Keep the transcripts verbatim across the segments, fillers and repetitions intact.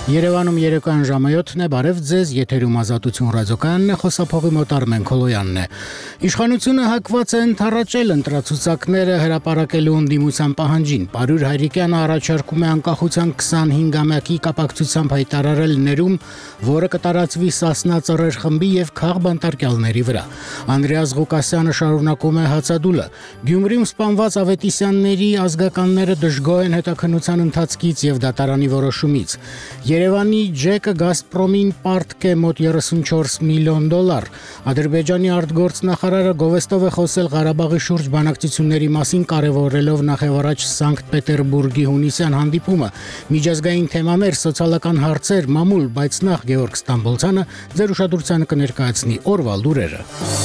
Երևանում երեկոյան ժամը յոթն է, բարև ձեզ, եթերում Ազատություն ռադիոկայանն է, խոսափողի մոտ Արմեն Քոլոյանն է։ Իշխանությունը հակված է ընդառաջել ընտրացուցակները հրապարակելու ընդդիմության պահանջին։ Պարուր Հայրիկյանը առաջարկում է անկախության քսանհինգամյակի կապակցությամբ հայտարարել ներում, որը կտարածվի Սասնա ծռեր խմբի եւ քաղբանտարկյալների վրա։ Անդրեաս Ղուկասյանը շարունակում է հացադուլը։ Գյումրիում սպանված ավետիսյանների ազգականները դժգոհ են հետաքննության ընթացքից եւ դատարանի որոշումից։ Երևանի ջեկը Գազպրոմին պարտք է մոտ երեսունչորս միլիոն դոլար։ Ադրբեջանի արտգործնախարարը գովեստով է խոսել Ղարաբաղի շուրջ բանակցությունների մասին, կարևորելով նախևառաջ Սանկտ Պետերբուրգի հունիսյան հանդիպումը։ Միջազգային թեմաներ, սոցիալական հարցեր, մամուլ, բայց նախ Գեորգ Ստամբոլցյանը ձեր ուշադրությանը կներկայացնի օրվա լուրերը։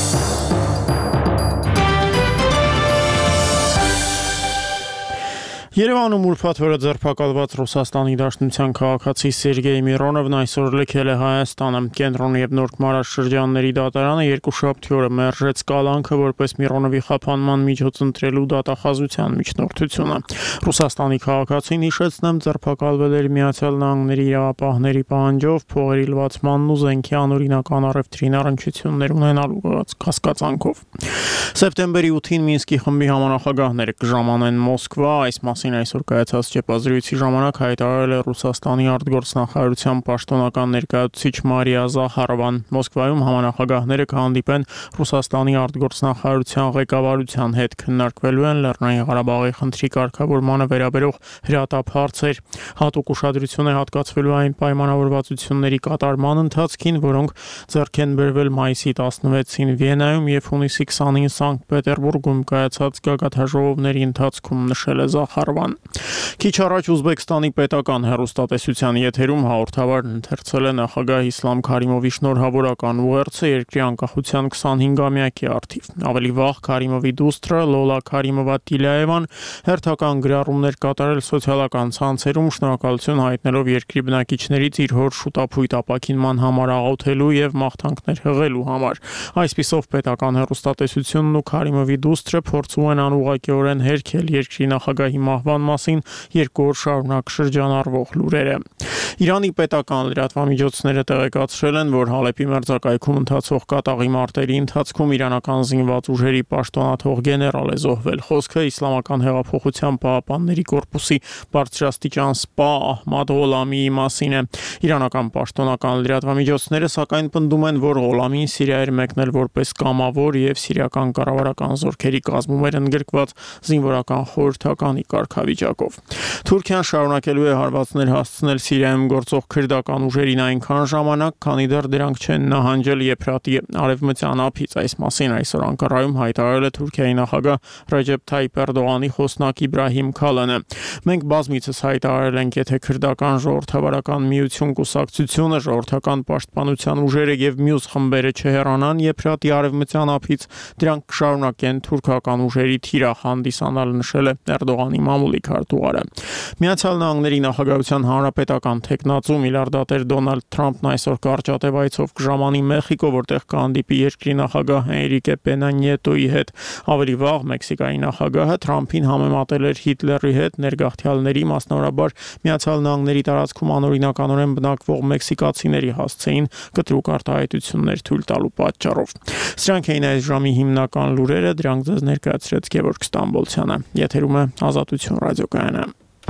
Երևանում ուրբաթ օրը ձերբակալված Ռուսաստանի Դաշնության քաղաքացի Սերգեյ Միրոնովն այսօր լքել է Հայաստանը։ Կենտրոն եւ Նոր Մարաշրջանների դատարանը երկուշաբթի օրը մերժեց կալանքը որպես Միրոնովի խափանման միջոց ընտրելու դատախազության միջնորդությունը։ Ռուսաստանի քաղաքացին, հիշեցնեմ, ձերբակալվել էր Միացյալ Նահանգների իրավապահների պահանջով փողերի լվացմանն ու զենքի անօրինական առևտրին առնչություններ ունենալու կասկածանքով։ Սեպտեմբերի ութին Մինսկի խմբի համանախագահները կժամանեն Մոսկվա, այս մասին այսօր կայացած ճեպազրույցի ժամանակ հայտարարել է Ռուսաստանի արտգործնախարարության պաշտոնական ներկայացուցիչ Մարիա Զախարովան։ Մոսկվայում համանախագահները կհանդիպեն Ռուսաստանի արտգործնախարարության ղեկավարության հետ, քննարկվելու են Լեռնային Ղարաբաղի խնդրի կարգավորմանը վերաբերող հրատապ հարցեր։ Հատուկ ուշադրություն է հատկացվելու այն պայմանավորվածությունների կատարման ընթացքին, որոնք ձեռք են բերվել մայիսի տասնվեցին Վիեննայում եւ հունիսի քսանին Սանկտ Պետերբուրգում կայացած գագաթնաժողովների ընթացքում, նշել է Զախարովան։ Քիչ առաջ Ուզբեկստանի պետական հեռուստատեսության եթերում հաղորդավարն ընթերցել է նախագահ Իսլամ Քարիմովի շնորհավորական ուղերձը երկրի անկախության քսանհինգամյակի առթիվ։ Ավելի վաղ Քարիմովի դուստրը Լոլա Քարիմովա-Տիլաևան հերթական գրառումներ կատարել սոցիալական ցանցերում, շնորհակալություն հայտնելով երկրի բնակիչներից իր հոր շուտափույթ ապաքինման համար աղոթելու եւ մաղթանքներ հղելու համար։ Այսպիսով պետական հեռուստատեսությունն ու Քարիմովի դուստրը փորձում են անուղղակիորեն հերքել երկրի նախագահի մահվան մասին երկու օր շարունակ շրջանառվող լուրերը։ Իրանի պետական լրատվամիջոցները տեղեկացրել են, որ Հալեպի մերձակայքում ընթացող կատաղի մարտերի ընթացքում իրանական զինված ուժերի պաշտոնաթող գեներալ է զոհվել։ Խոսքը Իսլամական հեղափոխության պահապանների կորպուսի բարձրաստիճան սպա Ահմադ Ղոլամիի մասին է։ Իրանական պաշտոնական լրատվամիջոցները սակայն պնդում են, որ Ղոլամին Սիրիա էր մեկնել որպես կամավոր եւ սիրիական կառավարական զորքերի կազմում էր ընդգրկված զինվորական խորհրդականի կարգավիճակով։ Թուրքիան շարունակելու է հարվածներ հասցնել Սիրիայում գործող քրդական ուժերին այնքան ժամանակ, քանի դեռ դրանք չեն նահանջել Եփրատի արևմտյան ափից։ Այս մասին այսօր Անկարայում հայտարարել է Թուրքիայի նախագահ Ռեջեփ Թայիփ Էրդողանի խոսնակ Իբրահիմ Քալանը։ Մենք բազմիցս հայտարարել ենք, եթե քրդական ժողովրդավարական միություն կուսակցությունը, ժողովրդական պաշտպանության ուժերը եւ մյուս խմբերը չհեռանան Եփրատի արևմտյան ափից, դրանք կշարունակեն թուրքական ուժերի թիրախ հանդիսանալ, նշել է Էրդողանի մամուլի քարտուղարը։ Միացյալ Նահանգների նախագահության հանրապետական թեկնածու միլիարդատեր Դոնալդ Թրամփն այսօր կարճատև այցով կժամանի Մեխիկո, որտեղ կհանդիպի երկրի նախագահ Էնրիկե Պենա Նյետոյի հետ։ Ավելի վաղ Մեքսիկայի նախագահը Թրամփին համեմատել էր Հիտլերի հետ, ներգաղթյալների, մասնավորաբար Միացյալ Նահանգների տարածքում անօրինականորեն բնակվող մեքսիկացիների հասցեին կտրուկ արտահայտություններ թույլ տալու պատճառով։ Սրանք էին այս ժամի հիմնական լուրերը, դրանք ձեզ ներկայացրեց Գեորգ Ստամբոլցյանը։ Եթերում է Ազատություն ռադիոկայանը։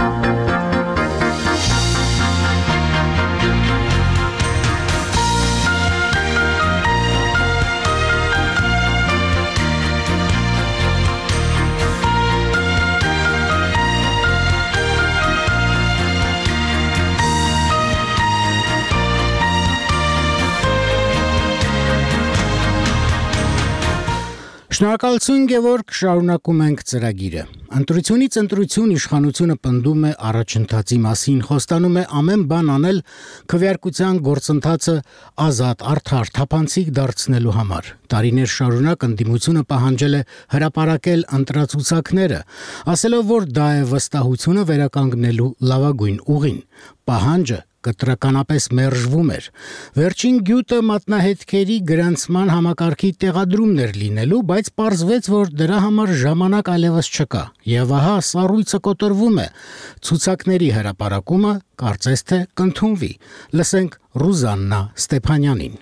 Շնորհակալություն Գևորգ, շարունակում ենք ծրագիրը։ Ընտրությունից ընտրություն իշխանությունը պնդում է առաջընթացի մասին, խոստանում է ամեն բան անել քվեարկության գործընթացը ազատ, արդար, թափանցիկ դարձնելու համար։ Տարիներ շարունակ ընդդիմությունը պահանջել է հրապարակել ընտրացուցակները, ասելով, որ դա է վստահությունը վերականգնելու լավագույն ուղին։ Պահանջը կտրականապես մերժվում էր։ Վերջին գյուտը մատնահետքերի գրանցման համակարգի տեղադրումն էր լինելու, բայց պարզվեց, որ դրա համար ժամանակ այլևս չկա։ Եվ ահա սառույցը կոտրվում է։ Ցուցակների հրապարակումը կարծես թե կընդունվի։ Լսենք Ռուզաննա Ստեփանյանին։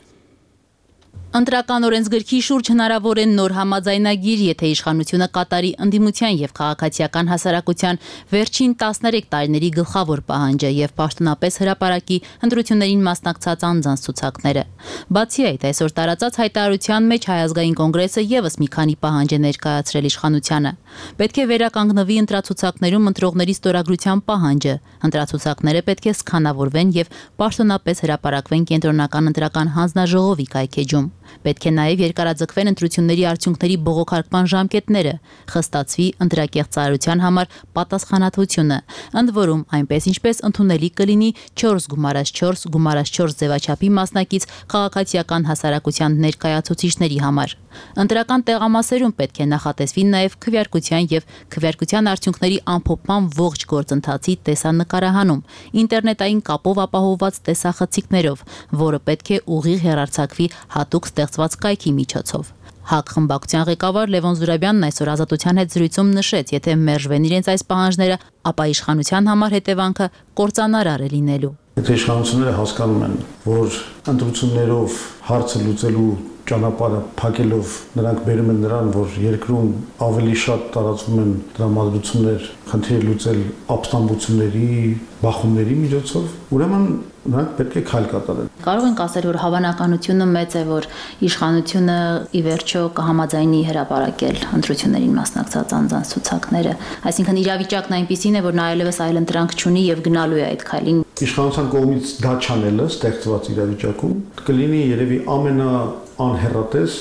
Ընտրական օրենսգրքի շուրջ հնարավոր է նոր համաձայնագիր, եթե իշխանությունը կատարի ընդդիմության եւ քաղաքացիական հասարակության վերջին տասներեք տարիների գլխավոր պահանջը եւ պաշտոնապես հրապարակի ընտրություններին մասնակցած անձանց ցուցակները։ Բացի այդ, այսօր տարածած հայտարարության մեջ Հայ ազգային կոնգրեսը եւս մի քանի պահանջ է ներկայացրել իշխանությանը։ Պետք է վերականգնվի ընտրացուցակներում ընտրողների ստորագրության պահանջը։ Ընտրացուցակները պետք է սկանավորվեն եւ պաշտոնապես հրապարակվեն կենտրոնական ընտրական հանձնաժողովի կայքեջում։ Պետք է նաև երկարաձգվեն ընտրությունների արդյունքների բողոքարկման ժամկետները, խստացվի ընտրակեղծարարության համար պատասխանատվությունը, ընդ որում այնպես ինչպես ընդունելի կլինի չորս գումարած չորս գումարած չորս ձևաչափի մասնակից քաղաքացիական հասարակության ներկայացուցիչների համար։ Ընտրական տեղամասերում պետք է նախատեսվի նաև քվեարկության եւ քվեարկության արդյունքների ամփոփման ողջ գործընթացի տեսանկարահանում, ինտերնետային կապով ապահովված տեսախցիկներով, որը պետք է ուղիղ հեռարձակվի հատուկ ստեղծված կայքի միջոցով։ ՀԱԿ խմբակցության ղեկավար Լևոն Զուրաբյանն այսօր Ազատության հետ զրույցում նշեց, եթե մերժվեն իրենց այս պահանջները, ապա իշխանության համար հետևանքը կործանարար է լինելու։ Եթե իշխանությունները հասկանում են, որ ընտրություններով հարցը լուծելու ճանապարհը փակելով նրանք բերում են նրան, որ երկրում ավելի շատ տարածվում են դրամատրություններ, խնդիրը լուծել ապստամբությունների, բախումների միջոցով, ուրեմն նրանք պետք է քայլ կատարեն։ Կարող ենք ասել, որ հավանականությունը մեծ է, որ իշխանությունը ի վերջո կհամաձայնի հրապարակել ընտրություններին մասնակցած անձանց ցուցակները, այսինքն իրավիճակն այնպիսին է, որ նա այլևս այլ ընտրանք չունի եւ գնալու է այդ քայլին։ Իշխանության կողմից դա չանելը ստեղծված իրավիճակում կլինի երևի ամենաանհեռատես,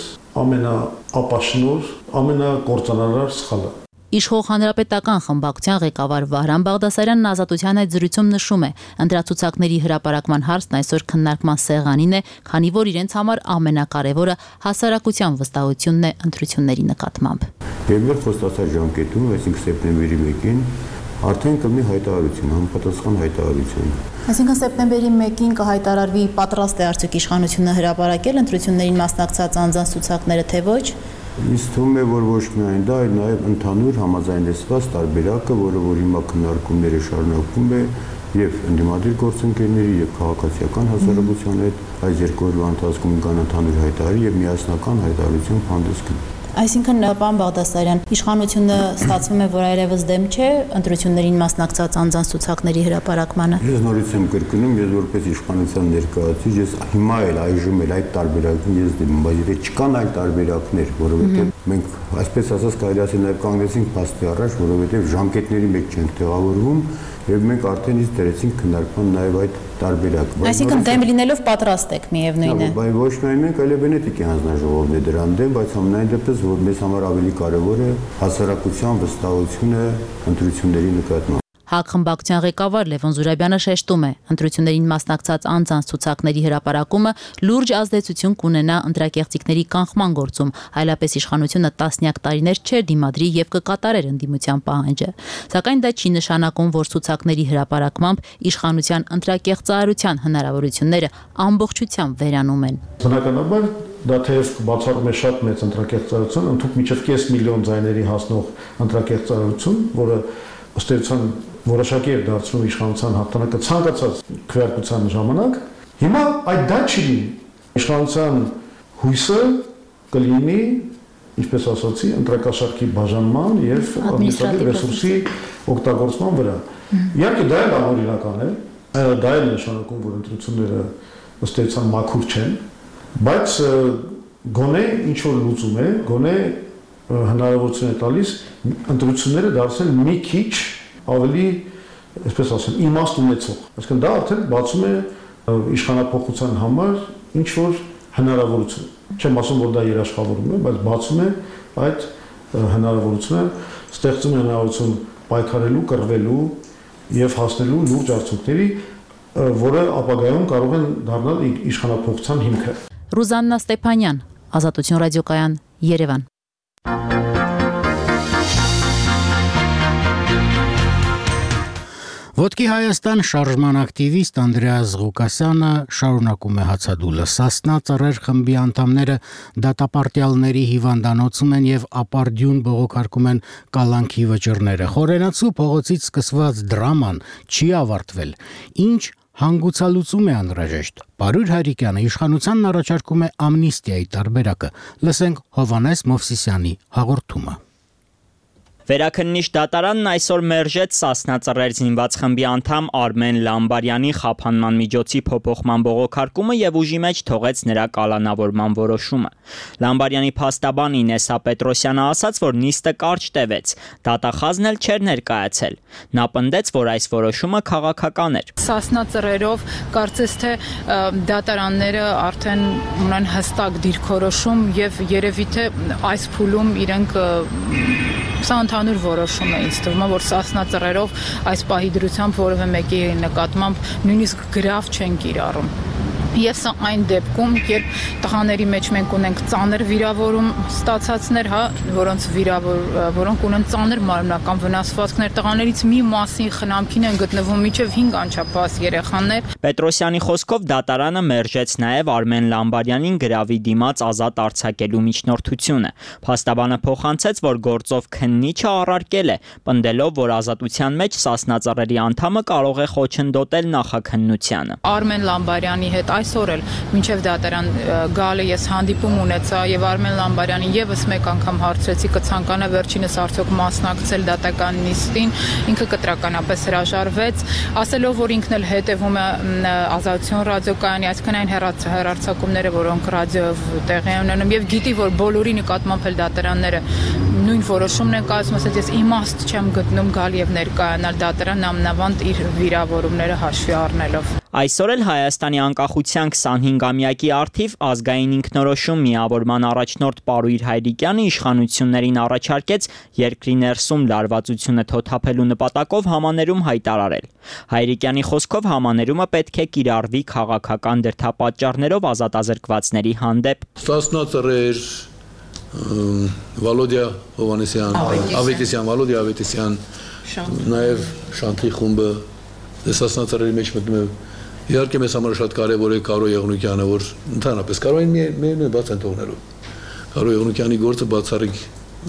ամենաապաշնոր, ամենակործանարար սխալը։ Իշխող հանրապետական խմբակցության ղեկավար Վահրամ Բաղդասարյանն Ազատության այդ զրույցում նշում է, ընտրացուցակների հրապարակման հարցն այսօր քննարկման սեղանին է, քանի որ իրենց համար ամենակարևորը հասարակության վստահությունն է ընտրությունների նկատմամբ։ Երբ խոստացած ժամկետում, այսինքն սեպտեմբերի մեկին, արդեն կլինի հայտարարություն, համապատասխան հայտարարություն։ Այսինքն սեպտեմբերի մեկին կհայտարարվի պատրաստ է արդյոք իշխանությունը հրապարակել ընտրություններին մասնակցած անձանց ցուցակները, թե ոչ։ Ինձ թվում է, որ ոչ միայն դա, այլ նաև ընդհանուր համաձայնեցված տարբերակը, որը որ հիմա քննարկումները շարունակվում է եւ ընդդիմադիր գործընկերների եւ քաղաքացիական հասարակության հետ այս երկու օրվա ընթացքում կան ընդհանուր հայտարարի եւ միասնական հայտարարություն հանդես գնի։ Այսինքն, պարոն Բաղդասարյան, իշխանությունը ստացվում է, որ այլևս դեմ չէ ընտրություններին մասնակցած անձանց ցուցակների հրապարակմանը։ Ես նորից եմ կրկնում, ես որպես իշխանության ներկայացուցիչ, ես հիմա էլ այժմ էլ այդ տարբերակին ես դեմ եմ, բայց եթե չկան այլ տարբերակներ, որովհետեւ մենք այսպես ասած կարելի ասել նաև կանգնեցինք փաստի առաջ, որովհետեւ ժամկետների մեջ չենք տեղավորվում եւ մենք արդեն իսկ դրեցինք քննարկման նաև այդ տարբերակը։ Այսինքն դեմ լինելով պատրաստ եք միևնույն է։ Բայց ոչ միայն մենք, այլև Վենետիկի հանձնաժողովն է դրան դեմ, բայց ամենայն դեպս որ մեզ համար ավելի կարևոր է հասարակության վստահությունը ընտրությունների նկատմամբ։ ՀԱԿ խմբակցության ղեկավար Լևոն Զուրաբյանը շեշտում է, ընտրություններին մասնակցած անձանց ցուցակների հրապարակումը լուրջ ազդեցություն կունենա ընտրակեղծիքների կանխման գործում, այլապես իշխանությունը տասնյակ տարիներ չէր դիմադրի եւ կկատարեր ընդդիմության պահանջը։ Սակայն դա չի նշանակում, որ ցուցակների հրապարակմամբ իշխանության ընտրակեղծարարության հնարավորությունները ամբողջությամբ վերանում են։ Բնականաբար դա թեև բացառում է շատ մեծ ընտրակեղծարարություն, ընդհանուր մինչև կես միլիոն ձայների հասնող ընտրակեղծարարություն, որը ըստ էության որոշակի է դարձնում իշխանության հաղթանակը ցանկացած քվեարկության ժամանակ, հիմա այդ դա չի լինի։ Իշխանության հույսը կլինի, ինչպես ասացի, ընտրակաշարքի բաժանման եւ ադմինիստրատիվ ռեսուրսի օգտագործման վրա։ Իհարկե դա էլ անօրինական է, դա էլ նշանակում, որ ընտրությունները ըստ էության մաքուր չեն, բայց գոնե ինչ որ լուծում է, գոնե հնարավորություն է տալիս ընտրությունները դարձնել մի քիչ ավելի, այսպես ասեմ, իմաստ ունեցող։ Այսինքն դա արդեն բացում է իշխանափոխության համար ինչ որ հնարավորություն։ Չեմ ասում, որ դա երաշխավորում է, բայց բացում է այդ հնարավորությունը, ստեղծում է հնարավորություն պայքարելու, կռվելու եւ հասնելու լուրջ արդյունքների, որը ապագայում կարող են դառնալ իշխանափոխության հիմքը։ Ռուզաննա Ստեփանյան, Ազատություն ռադիոկայան, Երևան։ Ոտքի Հայաստան շարժման ակտիվիստ Անդրեաս Ղուկասյանը շարունակում է հացադուլը։ Սասնա ծռեր խմբի անդամները դատապարտյալների հիվանդանոցում են եւ ապարդյուն բողոքարկում են կալանքի վճռները։ Խորենացու փողոցից սկսված դրաման չի ավարտվել։ Ինչ հանգուցալուծում է անհրաժեշտ։ Պարույր Հայրիկյանը իշխանությանն առաջարկում է ամնիստիայի տարբերակը։ Լսենք Հովհաննես Մովսիսյանի հաղորդումը։ Վերաքննիչ դատարանն այսօր մերժեց Սասնա ծռեր զինված խմբի անդամ Արմեն Լամբարյանի խափանման միջոցի փոփոխման բողոքարկումը եւ ուժի մեջ թողեց նրա կալանավորման որոշումը։ Լամբարյանի փաստաբան Ինեսա Պետրոսյանը ասաց, որ նիստը կարճ տևեց, դատախազն էլ չէր ներկայացել։ Նա պնդեց, որ այս որոշումը քաղաքական էր։ Սասնա ծռերով կարծես թե դատարանները արդեն ունեն հստակ դիրքորոշում եւ երևի թե այս փուլում իրենք Սա ընդհանուր որոշում է ինձ թվում, որ Սասնա ծռերով այս պահի դրությամբ որևէ մեկի նկատմամբ նույնիսկ գրավ չեն կիրառում։ Եվ սա այն դեպքում, երբ տղաների մեջ մենք ունենք ծանր վիրավորում ստացածներ, հա, որոնց վիրավոր, որոնք ունեն ծանր մարմնական վնասվածքներ, տղաներից մի մասի խնամքին են գտնվում մինչև հինգ անչափահաս երեխաներ։ Պետրոսյանի խոսքով դատարանը մերժեց նաև Արմեն Լամբարյանին գրավի դիմաց ազատ արձակելու միջնորդությունը։ Փաստաբանը փոխանցեց, որ գործով քննիչը առարկել է, պնդելով, որ ազատության մեջ Սասնա ծռերի անդամը կարող է խոչընդոտել նախաքննությանը։ Արմեն Լամբարյանի հետ այսօր էլ մինչև դատարան գալը ես հանդիպում ունեցա եւ Արմեն Լամբարյանին եւս մեկ անգամ հարցրեցի կցանկանա վերջինս արդյոք մասնակցել դատական նիստին, ինքը կտրականապես հրաժարվեց, ասելով, որ ինքն էլ հետևում է Ազատություն ռադիոկայանի, այսինքն այն հեռարձակումները, որոնք ռադիոյով տեղի են ունենում եւ գիտի, որ բոլորի նկատմամբ էլ դատարանները նույն որոշումն են կայացնում, ասած ես իմաստ չեմ գտնում գալ եւ ներկայանալ դատարան ամնավանդ իր վիրավորումները հաշվի առնելով։ Այսօր էլ Հայաստանի անկախության քսանհինգամյակի առթիվ ազգային ինքնորոշում միավորման առաջնորդ Պարույր Հայրիկյանը իշխանություններին առաջարկեց երկրի ներսում լարվածությունը թոթափելու նպատակով համաներում հայտարարել։ Հայրիկյանի խոսքով համաներումը պետք է կիրառվի քաղաքական դրդապատճառներով ազատազրկվածների հանդեպ։ Սասնա ծռեր Վալոդիա Հովհաննեսյան, Ավետիսյան, Վալոդիա Ավետիսյան, նաև Շանթի խումբը Սասնա ծռերի մեջ մտնում է։ Իհարկե մեզ համար շատ կարևոր է Կարո Եղունիկյանը, որ ընդհանրապես Կարոյին միայն բաց են թողնելու։ Կարո Եղունիկյանի գործը բացառիկ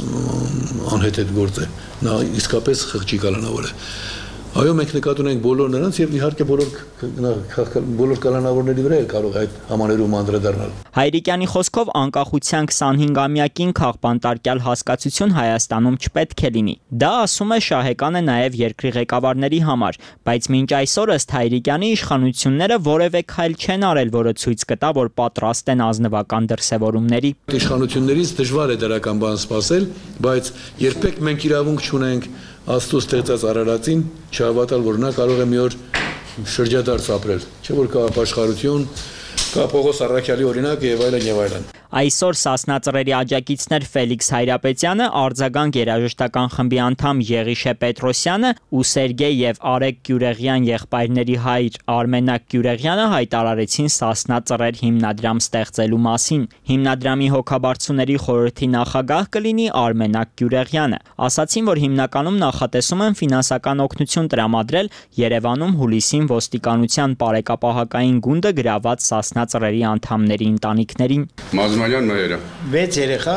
անհեթեթ գործ է։ Նա իսկապես խղճի կալանավոր է։ Այո, մենք նկատի ունենք բոլոր նրանց եւ իհարկե բոլոր բոլոր կալանավորների վրա է կարող այդ համաներում անդրադառնալ։ Հայրիկյանի խոսքով անկախության քսանհինգամյակին քաղբանտարկյալ հասկացություն Հայաստանում չպետք է լինի։ Դա ասում է շահեկան է նաև երկրի ղեկավարների համար, բայց մինչ այսօր ըստ Հայրիկյանի իշխանությունները որևէ քայլ չեն արել, որը ցույց կտա, որ պատրաստ են ազնվական դրսևորումների։ Իշխանություններից դժվար է դրական բան սպասել, բայց երբեք մենք իրավունք չունենք Աստծո ստեղծած Արարածին չհավատալ, որ նա կարող է մի օր շրջադարձ ապրել, չէ՞ որ կա ապաշխարություն, կա Պողոս Առաքյալի օրինակ եւ այլն եւ այլն։ Այսօր Սասնա ծռերի աջակիցներ Ֆելիքս Հայրապետյանը, արձագանք երաժշտական խմբի անդամ Եղիշե Պետրոսյանը ու Սերգեյ եւ Արեգ Գյուրեղյան եղբայրների հայր Արմենակ Գյուրեղյանը հայտարարեցին Սասնա ծռեր հիմնադրամ ստեղծելու մասին։ Հիմնադրամի հոգաբարձուների խորհրդի նախագահ կլինի Արմենակ Գյուրեղյանը։ Ասացին, որ հիմնականում նախատեսում են ֆինանսական օգնություն տրամադրել Երևանում հուլիսին ոստիկանության բարեկապահական գունդը գրաված Սասնա ծռերի անդամների ընտանիքներին։ Մազմանյան վեց երեխա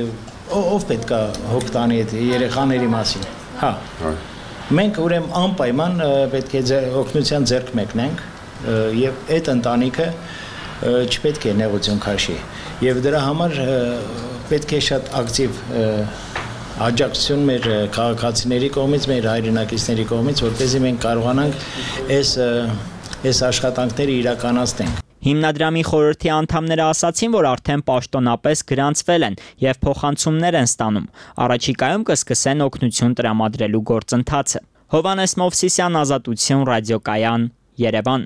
ով պետք է հոգ տանի այդ երեխաների մասին։ Հա։ Մենք ուրեմն անպայման պետք է օգնության ձեռք մեկնենք եւ այդ ընտանիքը չպետք է նեղություն քաշի։ Եվ դրա համար պետք է շատ ակտիվ աջակցություն մեր քաղաքացիների կողմից, մեր հայրենակիցների կողմից, որպեսզի մենք կարողանանք այս այս աշխատանքները իրականացնենք։ Հիմնադրամի խորհրդի անդամները ասացին, որ արդեն պաշտոնապես գրանցվել են եւ փոխանցումներ են ստանում։ Առաջիկայում կսկսեն օգնություն տրամադրելու գործընթացը։ Հովհաննես Մովսիսյան, Ազատություն ռադիոկայան, Երևան։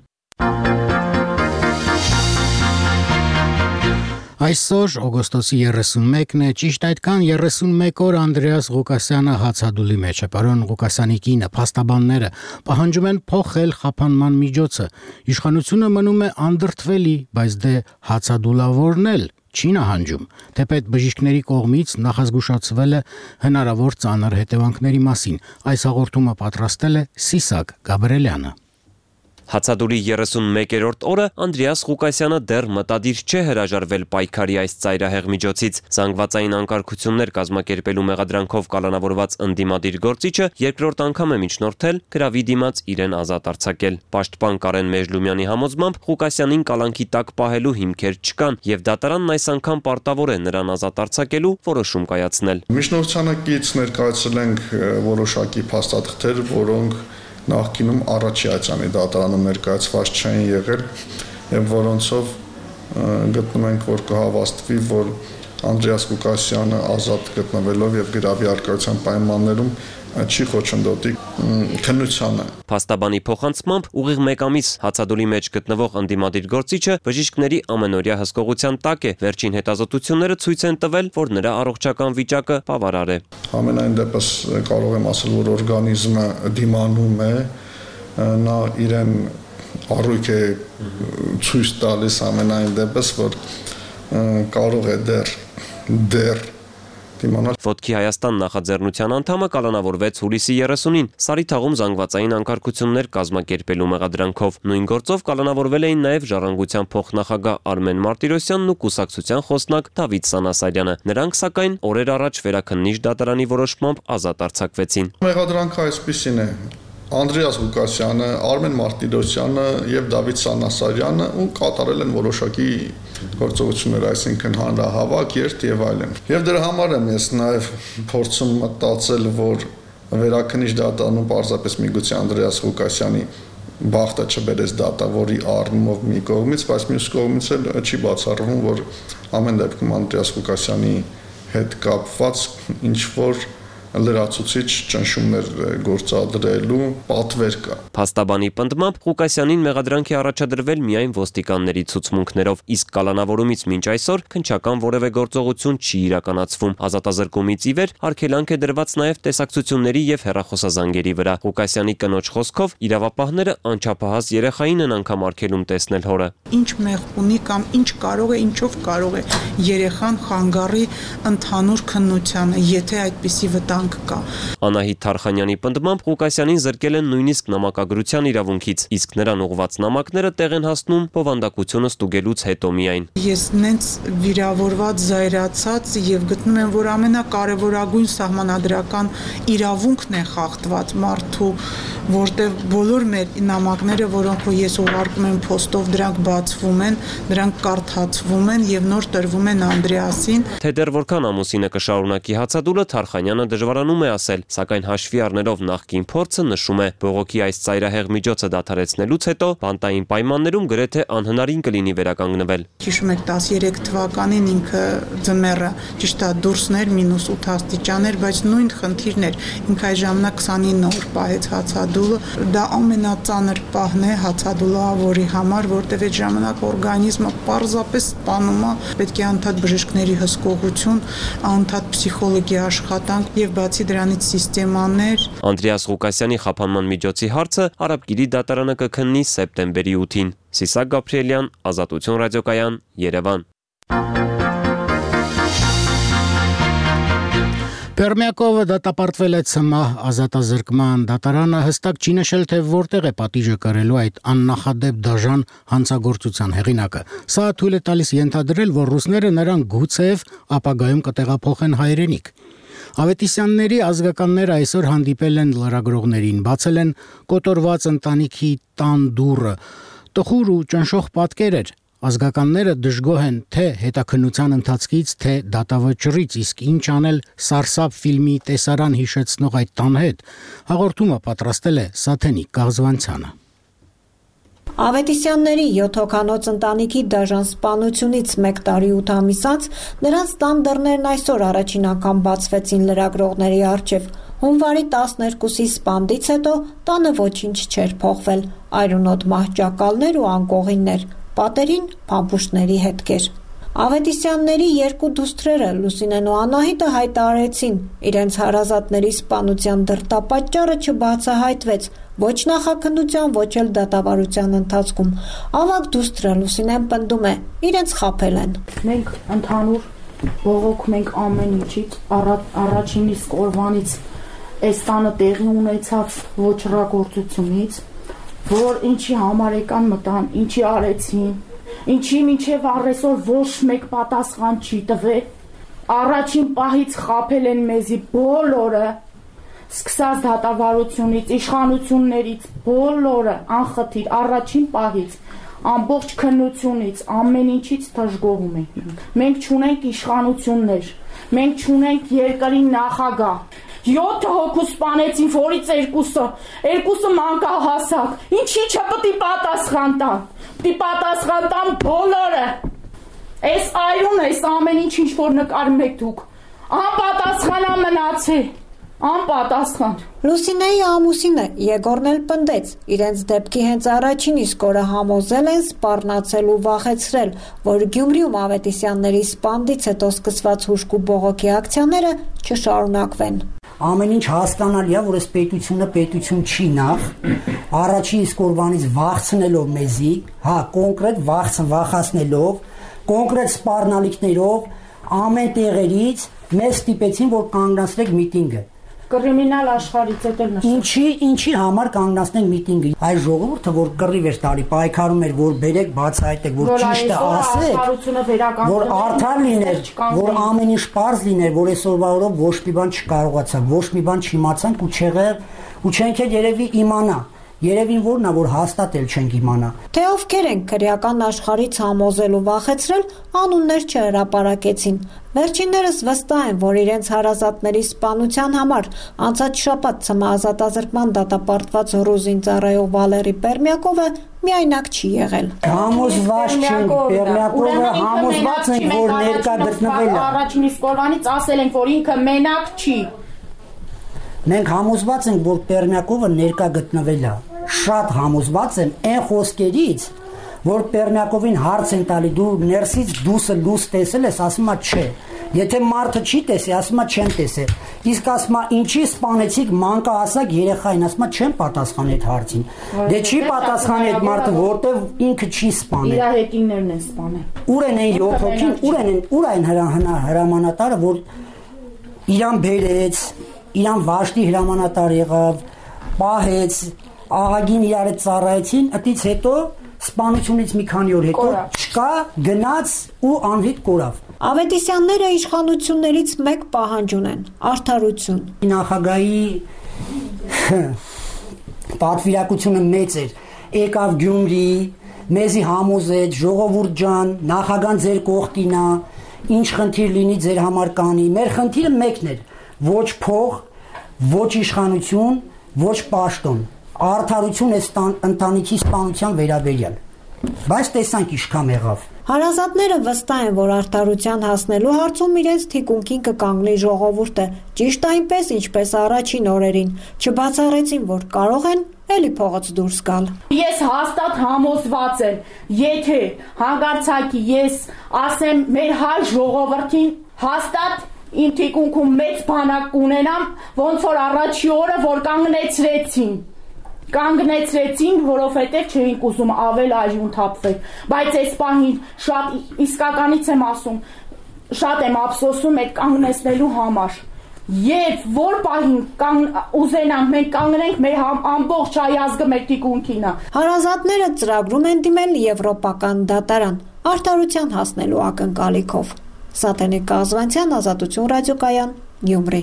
Այսօր օգոստոսի երեսունմեկն է, ճիշտ այդքան երեսունմեկ օր Անդրեաս Ղուկասյանը հացադուլի մեջ է։ Պարոն Ղուկասյանի կինը, փաստաբանները պահանջում են փոխել խափանման միջոցը։ Իշխանությունը մնում է անդրդվելի, բայց դե հացադուլավորն էլ չի նահանջում, թեպետ բժիշկների կողմից նախազգուշացվել է հնարավոր ծանր հետևանքների մասին։ Այս հաղորդումը պատրաստել է Սիսակ Գաբրելյանը։ Հացադուլի երեսունմեկերորդ օրը Անդրեաս Ղուկասյանը դեռ մտադիր չէ հրաժարվել պայքարի այս ծայրահեղ միջոցից։ Զանգվածային անկարգություններ կազմակերպելու մեղադրանքով կալանավորված ընդդիմադիր գործիչը երկրորդ անգամ է միջնորդել գրավի դիմաց իրեն ազատ արձակել։ Պաշտպան Կարեն Մեժլումյանի համոզմամբ Ղուկասյանին կալանքի տակ պահելու հիմքեր չկան, եւ դատարանն այս անգամ պարտավոր է նրան ազատ արձակելու որոշում կայացնել։ Միջնորդանակից ներկայացրել ենք որոշակի փաստաթղթեր, որոնք նախկինում առաջի ացանի դատարանում ներկայացված չեն եղել եւ որոնցով գտնում ենք, որ կհավաստվի, որ Անդրեաս Ղուկասյանը ազատ գտնվելով եւ գրավի արկայության պայմաններում չի խոչընդոտի քննությանը։ Փաստաբանի փոխանցմամբ ուղիղ մեկ ամիս հացադուլի մեջ գտնվող ընդդիմադիր գործիչը բժիշկների ամենօրյա հսկողության տակ է։ Վերջին հետազոտությունները ցույց են տվել, որ նրա առողջական վիճակը բավարար է։ Ամենայն դեպս կարող եմ ասել, որ օրգանիզմը դիմանում է, նա իրեն առույգ է ցույց տալիս ամենայն դեպս, որ կարող է դեռ դեռ Ոտքի Հայաստան նախաձեռնության անդամը կալանավորվեց հուլիսի երեսունին Սարիթաղում զանգվածային անկարգություններ կազմակերպելու մեղադրանքով։ Նույն գործով կալանավորվել էին նաև Ժառանգության փոխնախագահ Արմեն Մարտիրոսյանն ու կուսակցության խոսնակ Դավիթ Սանասարյանը։ Նրանք սակայն օրեր առաջ վերաքննիչ դատարանի որոշմամբ ազատ արձակվեցին։ Մեղադրանքը այսպիսին է. Անդրեաս Ղուկասյանը, Արմեն Մարտիրոսյանը եւ Դավիթ Սանասարյանը ու կատարել են որոշակի գործողություններ, այսինքն հանրահավաք, երթ եւ այլն։ Եվ դրա համար եմ ես նաեւ փորձում մտածել, որ վերաքննիչ դատարանում պարզապես միգուցե Անդրեաս Ղուկասյանի բախտը չբերեց դատավորի առումով մի կողմից, բայց մյուս կողմից էլ չի բացառվում, որ ամեն դեպքում Անդրեաս Ղուկասյանի հետ կապված ինչ որ լրացուցիչ ճնշումներ գործադրելու պատվեր կա։ Փաստաբանի պնդմամբ Ղուկասյանին մեղադրանք է առաջադրվել միայն ոստիկանների ցուցմունքներով, իսկ կալանավորումից մինչ այսօր քննչական որևէ գործողություն չի իրականացվում։ Ազատազրկումից ի վեր արգելանք է դրված նաև տեսակցությունների եւ հեռախոսազանգերի վրա։ Ղուկասյանի կնոջ խոսքով իրավապահները անչափահաս երեխային են անգամ արգելում տեսնել հորը։ Ինչ մեղ ունի կամ ինչ կարող է, ինչով կարող է երեխան խանգարի ընդհանուր քննությանը, եթե այդպիսի վտանգ կա։ Անահիտ Թարխանյանի պնդմամբ Ղուկասյանին զրկել են նույնիսկ նամակագրության իրավունքից, իսկ նրան ուղված նամակները տեղ են հասնում բովանդակությունը ստուգելուց հետո միայն։ Ես նենց վիրավորված, զայրացած եւ գտնում եմ, որ ամենակարևորագույն սահմանադրական իրավունքն է խախտված մարդու, որտեղ բոլոր մեր նամակները, որոնք ես ուղարկում եմ փոստով, դրանք բացվում են, դրանք կարդացվում են եւ նոր տրվում են Անդրեասին։ Թե դեռ որքան ամուսինը կշարունակի հացադուլը, Թարխանյանը դժվարանում է ասել, սակայն հաշվի առնելով նախկին փորձը նշում է, բողոքի այս ծայրահեղ միջոցը դադարեցնելուց հետո բանտային պայմաններում գրեթե անհնարին կլինի վերականգնվել։ Հիշում եք տասներեք թվականին ինքը ձմեռը ճիշտ է դուրսներ մինուս ութ աստիճաններ, բայց նույն խնդիրն էր։ Ինքը այդ ժամանակ քսանինը օր պահեց հացադուլը, դա ամենածանր պահն է հացադուլավորի համար, որտեղ այդ ժամանակ օրգանիզմը պարզապես սպանում է, պետք է անդադ բժիշկների հսկողություն, անդադ պսիխոլոգի աշխատանք եւ բացի դրանից սիստեմաներ։ Անդրեաս Ղուկասյանի խափանման միջոցի հարցը Արաբկիրի դատարանը կքննի սեպտեմբերի ութին։ Սիսակ Գաբրելյան, Ազատություն ռադիոկայան, Երևան։ Պերմյակովը դատապարտվել է ՑՄԱՀ ազատազրկման դատարանը հստակ չի նշել, թե որտեղ է պատիժը կրելու այդ աննախադեպ դաժան հանցագործության հեղինակը։ Սա թույլ է տալիս ենթադրել, որ ռուսները նրան գուցեև ապագայում կտեղափոխեն հայրենիք։ Ավետիսյանների ազգականները այսօր հանդիպել են լրագրողներին, բացել են կոտորված ընտանիքի տան դուռը, տխուր ու ճնշող պատկեր էր։ Ազգականները դժգոհ են թե հետաքննության ընթացքից, թե դատավճռից, իսկ ինչ անել Սարսափ ֆիլմի տեսարան հիշեցնող այդ տան հետ։ Հաղորդումը պատրաստել է Սաթենիկ Կաղզվանցյանը։ Ավետիսյանների յոթ հոգանոց ընտանիքի դաժան սպանությունից մեկ տարի ութ ամիս անց նրանց տան դռներն այսօր առաջին անգամ բացվեցին լրագրողների առջև։ Հունվարի տասներկուսի սպանդից հետո տանը ոչինչ չէր փոխվել, այրունոտ մահճակալներ ու անկողիններ, պատերին փամփուշտների հետքեր։ Ավետիսյանների երկու դուստրերը Լուսինեն ու Անահիտը հայտարարեցին, իրենց հարազատների սպանության դրդապատճառը չբացահայտվեց ոչ նախաքննության, ոչ էլ դատավարության ընթացքում։ Ավագ դուստրը Լուսինեն պնդում է, իրենց խաբել են։ Մենք ընդհանուր բողոքում ենք ամեն ինչից, առաջին իսկ օրվանից այս տանը տեղի ունեցած ոչռագործությունից, որ ինչի համար եկան մտան, ինչի արեցին, ինչի մինչև առեսօր ոչ մեկ պատասխան չի տվել, առաջին պահից խաբել են մեզի բոլորը, սկսած դատավարությունից, իշխանություններից, բոլորը անխտիր, առաջին պահից, ամբողջ քննությունից, ամեն ինչից թժգոհում ենք։ Մենք չունենք իշխանություններ, մենք չունենք երկրի նախագահ։ Յոթ հոգու սպանեցին, որից երկուսը, երկուսը մանկահասակ, ինչի չպետք է պատասխան տան, պետք է պատասխան տան բոլորը, այս այրուն, այս ամեն ինչ, ինչ որ նկարում եք դուք, անպատասխանա մնացել, անպատասխան։ Լուսինեի ամուսինը Եգորն էլ պնդեց, իրենց դեպքի հենց առաջին իսկ օրը համոզել են սպառնացել ու վախեցրել, որ Գյումրիում Ավետիսյանների սպանդից հետո սկսված հուժկու բողոքի ակցիաները չշարունակվեն։ Ամեն ինչ հասկանալի է, որ այս պետությունը պետություն չի նախ, առաջին իսկ օրվանից վախցնելով մեզի, հա, կոնկրետ վախացնելով, կոնկրետ սպառնալիքներով, ամեն տեղերից մեզ ստիպեցին, որ կանգնացրեք միտինգը։ Կրիմինալ աշխարհից էլ նշել։ Ինչի, ինչի համար կանգնացնենք միտինգը։ Այս ժողովուրդը, որ կռիվ էր տալի, պայքարում էր, որ բերեք, բացահայտեք, որ ճիշտը ասեք, որ արդար լիներ, որ ամեն ինչ պարզ լիներ, որ այսօրվա օրով ոչ մի բան չկարողացան, ոչ մի բան չիմացանք ու չեղեր, ու չենք էլ երևի իմանա։ Երևին որն է, որ հաստատել չենք իմանա։ Թե ովքեր են քրեական աշխարհից համոզել ու վախեցրել, անուններ չհրապարակեցին։ Վերջիններս վստահ են, որ իրենց հարազատների սպանության համար անցած շաբաթ ցմահազատազրկման դատապարտված ռուզին ծառայող Վալերի Պերմյակովը միայնակ չի եղել։ Համոզված չենք, Պերմյակովը համոզված ենք, որ ներկա գտնվել է։ Առաջին իսկ օրվանից ասել ենք, որ ինքը մենակ չի։ Մենք համոզված ենք, որ Պերմյակովը ներկա գտնվել է։ Շատ համոզված եմ այն խոսքերից, որ Պերմյակովին հարց են տալի, դու ներսից դուսը լույս տեսել ես, ասում է չէ։ Եթե մարդը չի տեսել, ասում է չեմ տեսել։ Իսկ ասում է ինչի սպանեցիք մանկահասակ երեխային, ասում է չեմ պատասխանի այդ հարցին։ Դե չի պատասխանի այդ մարդը, որտեվ ինքը չի սպանել։ Իր հետիններն են սպանել։ Ուր են այն յոթ հոգին, ուր են ուր այն հրամանատարը, որ իրան բերեց, իրան վաշտի հրամանատար եղավ, պահեց, աղագին իրար հետ ծառայեցին, ըտից հետո սպանությունից մի քանի օր հետո չկա, գնաց ու անհիտ կորավ։ Ավետիսյանները իշխանություններից մեկ պահանջ ունեն՝ արդարություն։ Նախագահի պատվիրակությունը մեծ էր, եկավ Գյումրի, մեզի համոզեց, ժողովուրդ ջան, նախագահան ձեր կողքին է, ինչ խնդիր լինի ձեր համար կանի։ Մեր խնդիրը մեկն էր՝ ոչ փող, ոչ իշխանություն, ոչ պաշտոն, արդարություն է ընտանիքի սպանության վերաբերյալ։ Բայց տեսանք ինչքան եղավ։ Հարազատները վստահ են, որ արդարության հասնելու հարցում իրենց թիկունքին կկանգնի ժողովուրդը, ճիշտ այնպես, ինչպես առաջին օրերին, չբացառեցին, որ կարող են էլի փողոց դուրս գալ։ Ես հաստատ համոզված եմ, եթե հանգարցակի ես ասեմ մեր հայ ժողովրդին, հաստատ իմ թիկունքում մեծ բանակ ունենամ, ոնց որ առաջի օրը, որ կանգնեցրեցին, կանգնեցրեցին, որովհետև չէինք ուզում ավել այժմ թափվել, բայց այս պահին շատ իսկականից եմ ասում, շատ եմ ափսոսում այդ կանգնեցնելու համար, եւ որ պահին ուզենանք մենք կանգնենք մեր ամբողջ հայ ազգը մեր թիկունքին է։ Հարազատները ծրագրում են դիմել եվրոպական դատարան արդարության հասնելու ակնկալիքով։ Սատենիկ Կազվանցյան, Ազատություն ռադիոկայան, Գյումրի։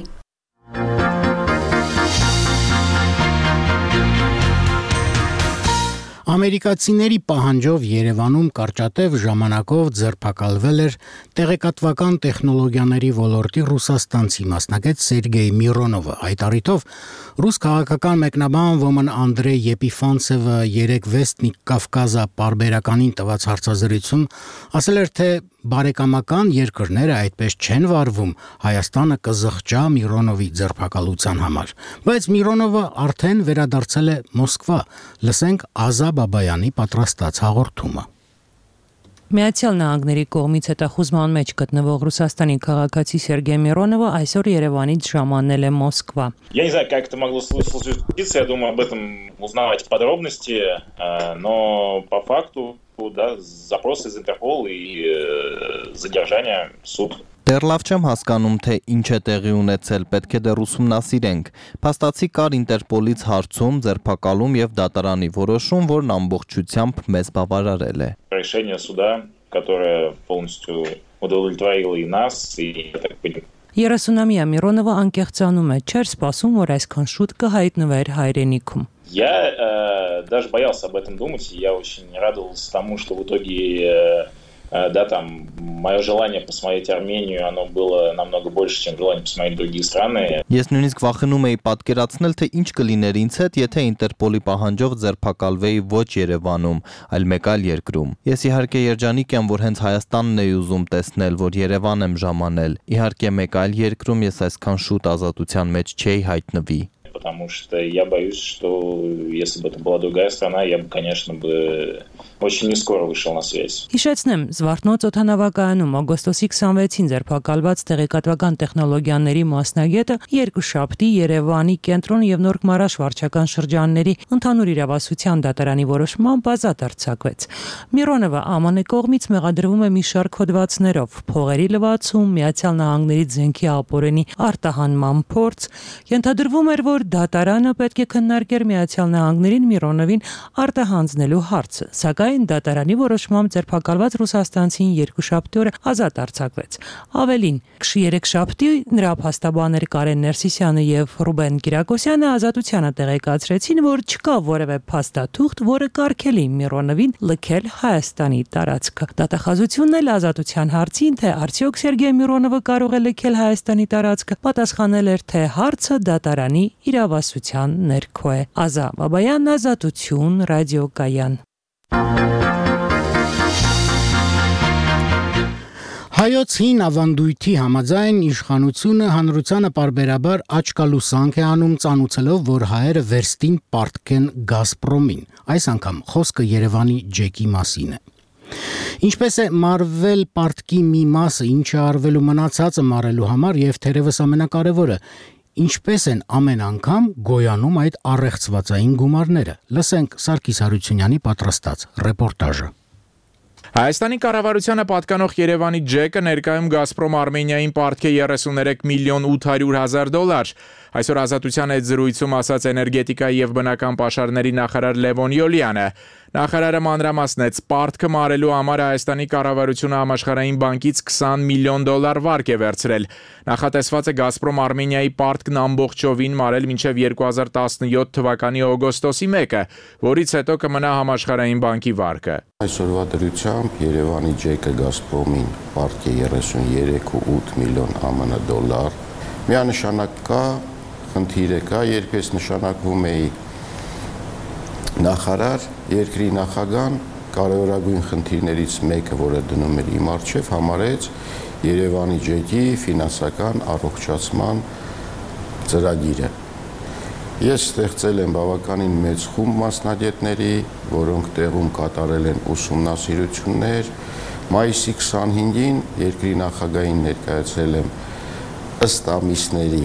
Ամերիկացիների պահանջով Երևանում կարճատև ժամանակով ձերբակալվել էր տեղեկատվական տեխնոլոգիաների ոլորտի ռուսաստանցի մասնագետ Սերգեյ Միրոնովը։ Այդ առիթով ռուս քաղաքական մեկնաբան Ոմն Անդրեյ Եպիֆանցևը երեկ Վեստնիկ Կավկազա պարբերականին տված հարցազրույցում ասել էր, թե բարեկամական երկրները այդպես չեն վարվում, Հայաստանը կզղջա Միրոնովի ձերբակալության համար, բայց Միրոնովը արդեն վերադարձել է Մոսկվա։ Լսենք Ազա Բաբայանի պատրաստած հաղորդումը։ Միացյալ Նահանգների կողմից հետախուզման մեջ գտնվող Ռուսաստանի քաղաքացի Սերգեյ Միրոնովը այսօր Երևանից ժամանել է Մոսկվա։ Я не знаю, как это могло случиться, я думаю, об этом узнавать подробности, но по факту, да, запрос из Интерпола и задержание суд. Դեռ լավ չեմ հասկանում, թե ինչ է տեղի ունեցել, պետք է դեռ ուսումնասիրենք։ Փաստացի կար Ինտերպոլից հարցում, ձերբակալում եւ դատարանի որոշում, որն ամբողջությամբ մեզ բավարարել է։ Решение суда, которое полностью удовлетворило и нас, и я так понимаю. երեսունամյա Միրոնովը անկեղծանում է, չէր սպասում, որ այսքան շուտ կհայտնվեր հայրենիքում։ Я э, даже боялся об этом думать, я очень радовался тому, что в итоге да, там, мое желание посмотреть Армению, оно было намного больше, чем желание посмотреть другие страны. Ես նույնիսկ վախենում էի պատկերացնել, թե ինչ կլիներ ինձ հետ, եթե Ինտերպոլի պահանջով ձերբակալվեի ոչ Երևանում, այլ մեկ այլ երկրում։ Ես իհարկե երջանիկ եմ, որ հենց Հայաստանն էի ուզում տեսնել, որ Երևան եմ ժամանել։ Իհարկե մեկ այլ երկրում ես այսքան շուտ ազատության մեջ չէի հայտնվի։ Потому что я боюсь, что если бы это была другая страна, я бы, конечно, бы очень не скоро вышел на связь. Հիշեցնեմ, Զվարթնոց օդանավակայանում օգոստոսի քսանվեցին ձերբակալված տեղեկատվական տեխնոլոգիաների մասնագետը երկուշաբթի Երևանի կենտրոն եւ Նորք Մարաշ վարչական շրջանների ընդհանուր իրավասության դատարանի որոշմամբ ազատ արձակվեց։ Միրոնովը ԱՄՆ կողմից մեղադրվում է մի շարք հոդվածներով՝ փողերի լվացում, Միացյալ Նահանգների զենքի ապօրինի արտահանման փորձ, ենթադրվում էր, որ դատարանը պետք է քննարկեր Միացյալ Նահանգներին Միրոնովին արտահանձնելու հարցը, սակայն դատարանի որոշմամբ ձերբակալված ռուսաստանցին երկուշաբթի օրը ազատ արձակվեց։ Ավելին, երեքշաբթի նրա փաստաբաններ Կարեն Ներսիսյանը եւ Ռուբեն Կիրակոսյանը ազատությանը տեղեկացրեցին, որ չկա որևէ փաստաթուղթ, որը կարգելի Միրոնովին լքել Հայաստանի տարածքը։ Դատախազությունն էլ ազատության հարցին, թե արդյոք Սերգեյ Միրոնովը կարող է լքել Հայաստանի տարածքը, պատասխանել էր, թե հարցը դատարանի իրավասության ներքո է։ Ազա Բաբայան, Ազատություն, ռադիոկայան։ Հայոց հին ավանդույթի համաձայն իշխանությունը հանրությանը պարբերաբար աչքալուսանք է անում ծանուցելով, որ հայերը վերստին պարտքեն Գազպրոմին։ Այս անգամ խոսքը Երևանի ջեկի մասին է։ Ինչպես է մարվել պարտքի մի մասը, ինչը արվելու մնացածը մարելու համար եւ թերևս ամենակարևորը, ինչպես են ամեն անգամ գոյանում այդ առեղծվածային գումարները։ Լսենք Սարգիս Հարությունյանի պատրաստած ռեպորտաժը։ Հայաստանի կառավարությանը պատկանող Երևանի ջեկը ներկայում Գազպրոմ Արմենիային պարտք է երեսուներեք միլիոն ութ հարյուր հազար դոլար։ Այսօր ազատության հետ զրույցում ասաց էներգետիկայի եւ բնական պաշարների նախարար Լևոն Յոլյանը։ Նախարարը մանրամասնեց, պարտքը մարելու համար Հայաստանի կառավարությունը Համաշխարհային բանկից քսան միլիոն դոլար վարկ է վերցրել։ Նախատեսված է Գազպրոմ Արմենիայի պարտքն ամբողջովին մարել մինչև երկու հազար տասնյոթ թվականի օգոստոսի մեկը, որից հետո կմնա Համաշխարհային բանկի վարկը։ Այսօրվա դրությամբ Երևանի ջեկը Գազպրոմին պարտք է երեսունյոթ կոմ ութ միլիոն ԱՄՆ դոլար։ Միանշանակ կա, խնդիր է կա, երբ ես նշանակվում էի նախարար, երկրի նախագահան կարևորագույն խնդիրներից մեկը, որը դնում էր իմ առջև, համարեց Երևանի ջեկի ֆինանսական առողջացման ծրագիրը։ Ես ստեղծել եմ բավականին մեծ խումբ մասնագետների, որոնք տեղում կատարել են ուսումնասիրություններ։ Մայիսի քսանհինգին երկրի նախագահին ներկայացրել եմ ըստ ամիսների,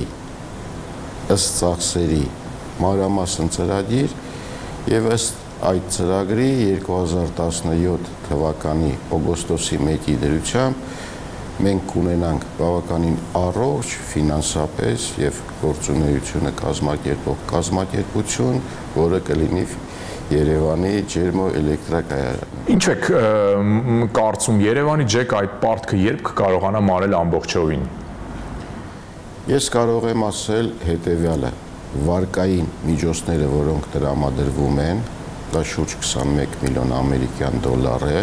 ըստ ծախսերի մանրամասն ծրագիր եւ ըստ այդ ծրագրի երկու հազար տասնյոթ թվականի օգոստոսի մեկի դրությամբ մենք կունենանք բավականին առողջ ֆինանսապես եւ գործունեությունը կազմակերպող կազմակերպություն, որը կլինի Երևանի ջերմոէլեկտրակայարանը։ Ինչ եք կարծում, Երևանի ջեկը այդ պարտքը երբ կկարողանա մարել ամբողջովին։ Ես կարող եմ ասել հետեւյալը. վարկային միջոցները, որոնք տրամադրվում են, դա շուրջ քսանմեկ միլիոն ամերիկյան դոլար է,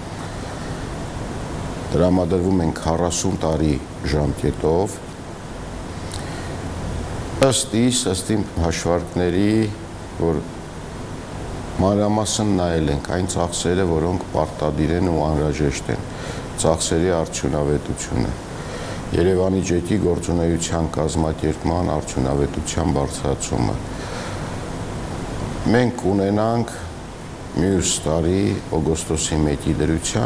տրամադրվում են քառասուն տարի ժամկետով, ըստ իս, ըստ իմ հաշվարկների, որ մանրամասն նայել ենք այն ծախսերը, որոնք պարտադիր են ու անհրաժեշտ են, ծախսերի արդյունավետությունը, Երևանի ջեկի գործունեության կազմակերպման արդյունավետության բարձրացումը։ Մենք ունենանք մյուս տարի օգոստոսի մեկի դրությամբ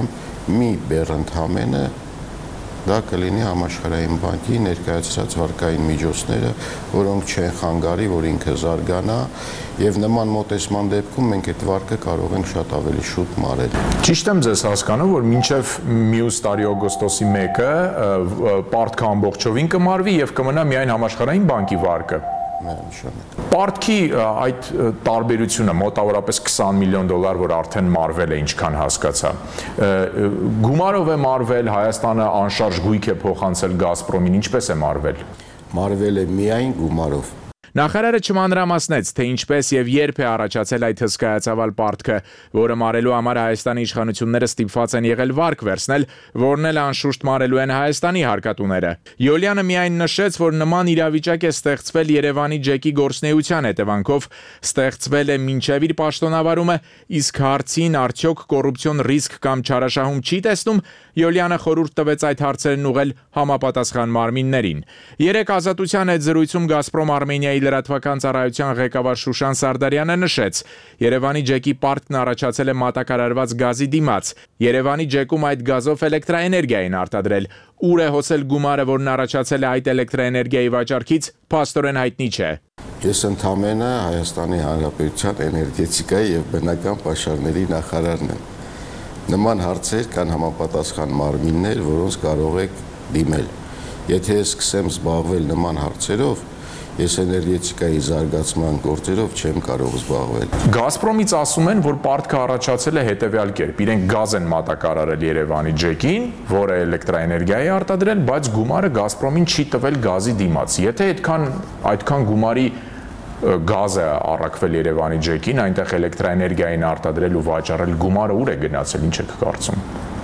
մի բեռ ընդամենը դա կլինի համաշխարհային բանկի ներկայացրած վարկային միջոցները, որոնք չեն խանգարի, որ ինքը զարգանա, եւ նման մոտեցման դեպքում մենք այդ վարկը կարող ենք շատ ավելի շուտ մարել։ Ճիշտ եմ ձեզ հասկանում, որ մինչև մյուս տարի օգոստոսի մեկը պարտքը ամբողջովին կմարվի եւ կմնա միայն համաշխարհային բանկի վարկը։ Պարտքի այդ տարբերությունը մոտավորապես քսան միլիոն դոլար, որ արդեն մարվել է, ինչքան հասկացա։ Գումարով է մարվել, Հայաստանը անշարժ գույք է փոխանցել Գազպրոմին, ինչպես է մարվել։ Մարվել է միայն գումարով։ Նախարարը չմանրամասնեց, թե ինչպես եւ երբ է առաջացել այդ հսկայածավալ պարտքը, որը մարելու համար Հայաստանի իշխանությունները ստիպված են եղել վարկ վերցնել, որն էլ անշուշտ մարելու են Հայաստանի հարկատուները։ Յոլյանը միայն նշեց, որ նման իրավիճակ է ստեղծվել Երևանի ջեկի գործնեության հետևանքով, ստեղծվել է մինչև իր պաշտոնավարումը, իսկ հարցին արդյոք կոռուպցիոն ռիսկ կամ չարաշահում չի տեսնում, Յոլյանը խորհուրդ տվեց այդ հարցերն ուղղել համապատասխան մարմիններին։ Երեք Ազատության հետ զրույցում Գազպրոմ Արմենիայի լրատվական ծառայության ղեկավար Շուշան Սարդարյանը նշեց. Երևանի ջեկի պարտքն առաջացել է մատակարարված գազի դիմաց։ Երևանի ջեկում այդ գազով էլեկտրաէներգիա են արտադրել։ Ուր է հոսել գումարը, որն առաջացել է այդ էլեկտրաէներգիայի վաճառքից, փաստորեն հայտնի չէ։ Ես ընդամենը Հայաստանի Հանրապետության էներգետիկայի եւ բնական պաշարների նախարարն եմ։ Նման հարցեր կան համապատասխան մարմիններ, որոնց կարող եք դիմել։ Եթե ես սկսեմ զբաղվել նման հարցերով, ես էներգետիկայի զարգացման գործերով չեմ կարող զբաղվել։ Գազպրոմից ասում են, որ պարտքը առաջացել է հետևյալ կերպ. իրենք գազ են մատակարարել Երևանի ջեկին, որը էլեկտրաէներգիա է արտադրել, բայց գումարը Գազպրոմին չի տվել գազի դիմաց։ Եթե այդքան այդքան գումարի գազ է առաքվել Երևանի ջեկին, այնտեղ էլեկտրաէներգիա են արտադրել ու վաճառել, գումարը ուր է գնացել, ինչ եք կարծում։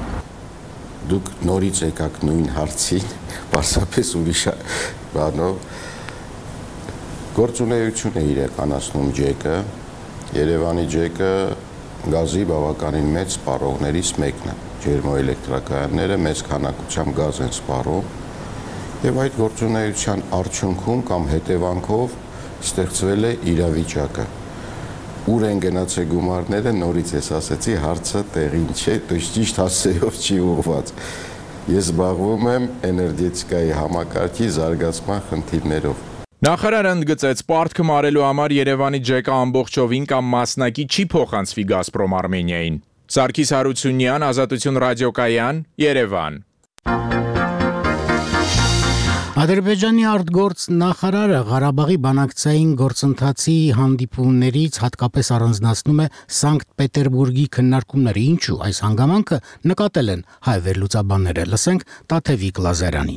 Դուք նորից եկաք նույն հարցին, պարզապես ուրիշ բանով գործունեություն է իրականացնում ջեկը, Երևանի ջեկը գազի բավականին մեծ սպառողներից մեկն է։ Ջերմոէլեկտրակայանները մեծ քանակությամբ գազ են սպառում եւ այդ գործունեության արդյունքում կամ հետևանքով ստեղծվել է իրավիճակը։ Ուր են գնացել գումարները, նորից ես ասացի, հարցը տեղին չէ, ճիշտ հասցեով չի ուղղված։ Ես զբաղվում եմ էներգետիկայի համակարգի զարգացման խնդիրներով։ Նախարարը ընդգծեց, պարտքը մարելու համար Երևանի ջեկը ամբողջովին կամ մասնակի չի փոխանցվի Գազպրոմ Արմենիային։ Սարգիս Հարությունյան, Ազատություն ռադիոկայան, Երևան։ Ադրբեջանի արտգործ նախարարը Ղարաբաղի բանակցային գործընթացի հանդիպումներից հատկապես առանձնացնում է Սանկտ Պետերբուրգի քննարկումները, ինչու այս հանգամանքը նկատել են հայ վերլուծաբանները։ Լսենք Տաթևիկ Լազարյանին։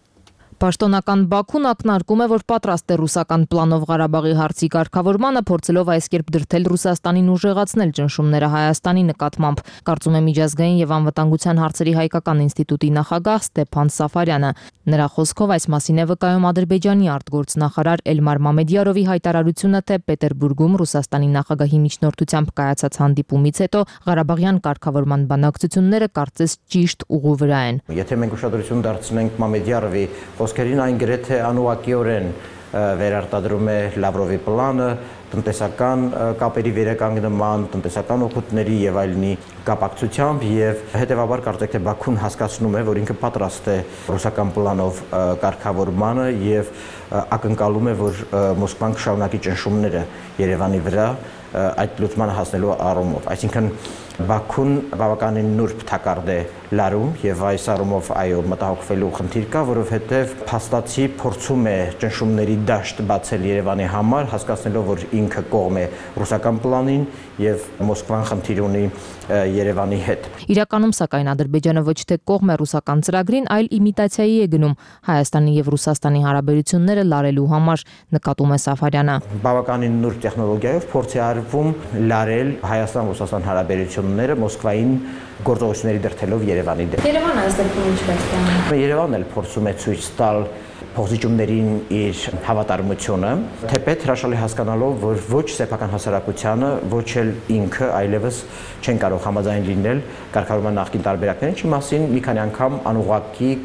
Պաշտոնական Բաքուն ակնարկում է, որ պատրաստ է ռուսական պլանով Ղարաբաղի հարցի կարգավորմանը, փորձելով այս կերպ դրդել Ռուսաստանին ուժեղացնել ճնշումները Հայաստանի նկատմամբ, կարծում է Միջազգային եւ անվտանգության հարցերի հայկական ինստիտուտի նախագահ Ստեփան Սաֆարյանը։ Նրա խոսքով այս մասին է վկայում Ադրբեջանի արտգործնախարար Էլմար Մամեդյարովի հայտարարությունը, թե Պետերբուրգում Ռուսաստանի նախագահի միջնորդությամբ կայացած հանդիպումից հետո Ղարաբաղյան կարգավորման բանակցությունները կարծես ճիշտ ուղու վրա են։ Եթե մենք ուշադրություն դարձնենք Մամեդյարովի խոսքերին, այն գրեթե անուղղակիորեն վերարտադրում է Լավրովի պլանը, տնտեսական կապերի վերականգնման, տնտեսական օգուտների եւ այլնի կապակցությամբ եւ հետեւաբար կարծեք թե Բաքուն հասկացնում է, որ ինքը պատրաստ է ռուսական պլանով կարգավորմանը եւ ակնկալում է, որ Մոսկվան կշարունակի ճնշումները Երևանի վրա այդ լուծմանը հասնելու առումով։ Այսինքն Բաքուն բավականին նուրբ թակարդ է լարում եւ այս առումով այո մտահոգվելու խնդիր կա, որովհետեւ փաստացի փորձում է ճնշումների դաշտ բացել Երևանի համար, հասկացնելով, որ ինքը կողմ է ռուսական պլանին եւ Մոսկվան խնդիր ունի Երևանի հետ։ Իրականում սակայն Ադրբեջանը ոչ թե կողմ է ռուսական ծրագրին, այլ իմիտացիայի է գնում Հայաստանի եւ Ռուսաստանի հարաբերությունները լարելու համար, նկատում է Սաֆարյանը։ Բավականին նուրբ տեխնոլոգիայով փորձ է արվում լարել Հայաստան-Ռուսաստան հարաբերությունները Մոսկվային գործողությունների դրդելով Երևանի դեմ։ Երևանը այս դեպքում ինչպես է անում։ Երևանն էլ փորձում է ցույց տալ փոխզիջումներին իր հավատարմությունը, թեպետ հրաշալի հասկանալով, որ ոչ սեփական հասարակությանը, ոչ էլ ինքը այլևս չեն կարող համաձայն լինել կարգավորման նախկին տարբերակներին, ինչի մասին մի քանի անգամ անուղղակի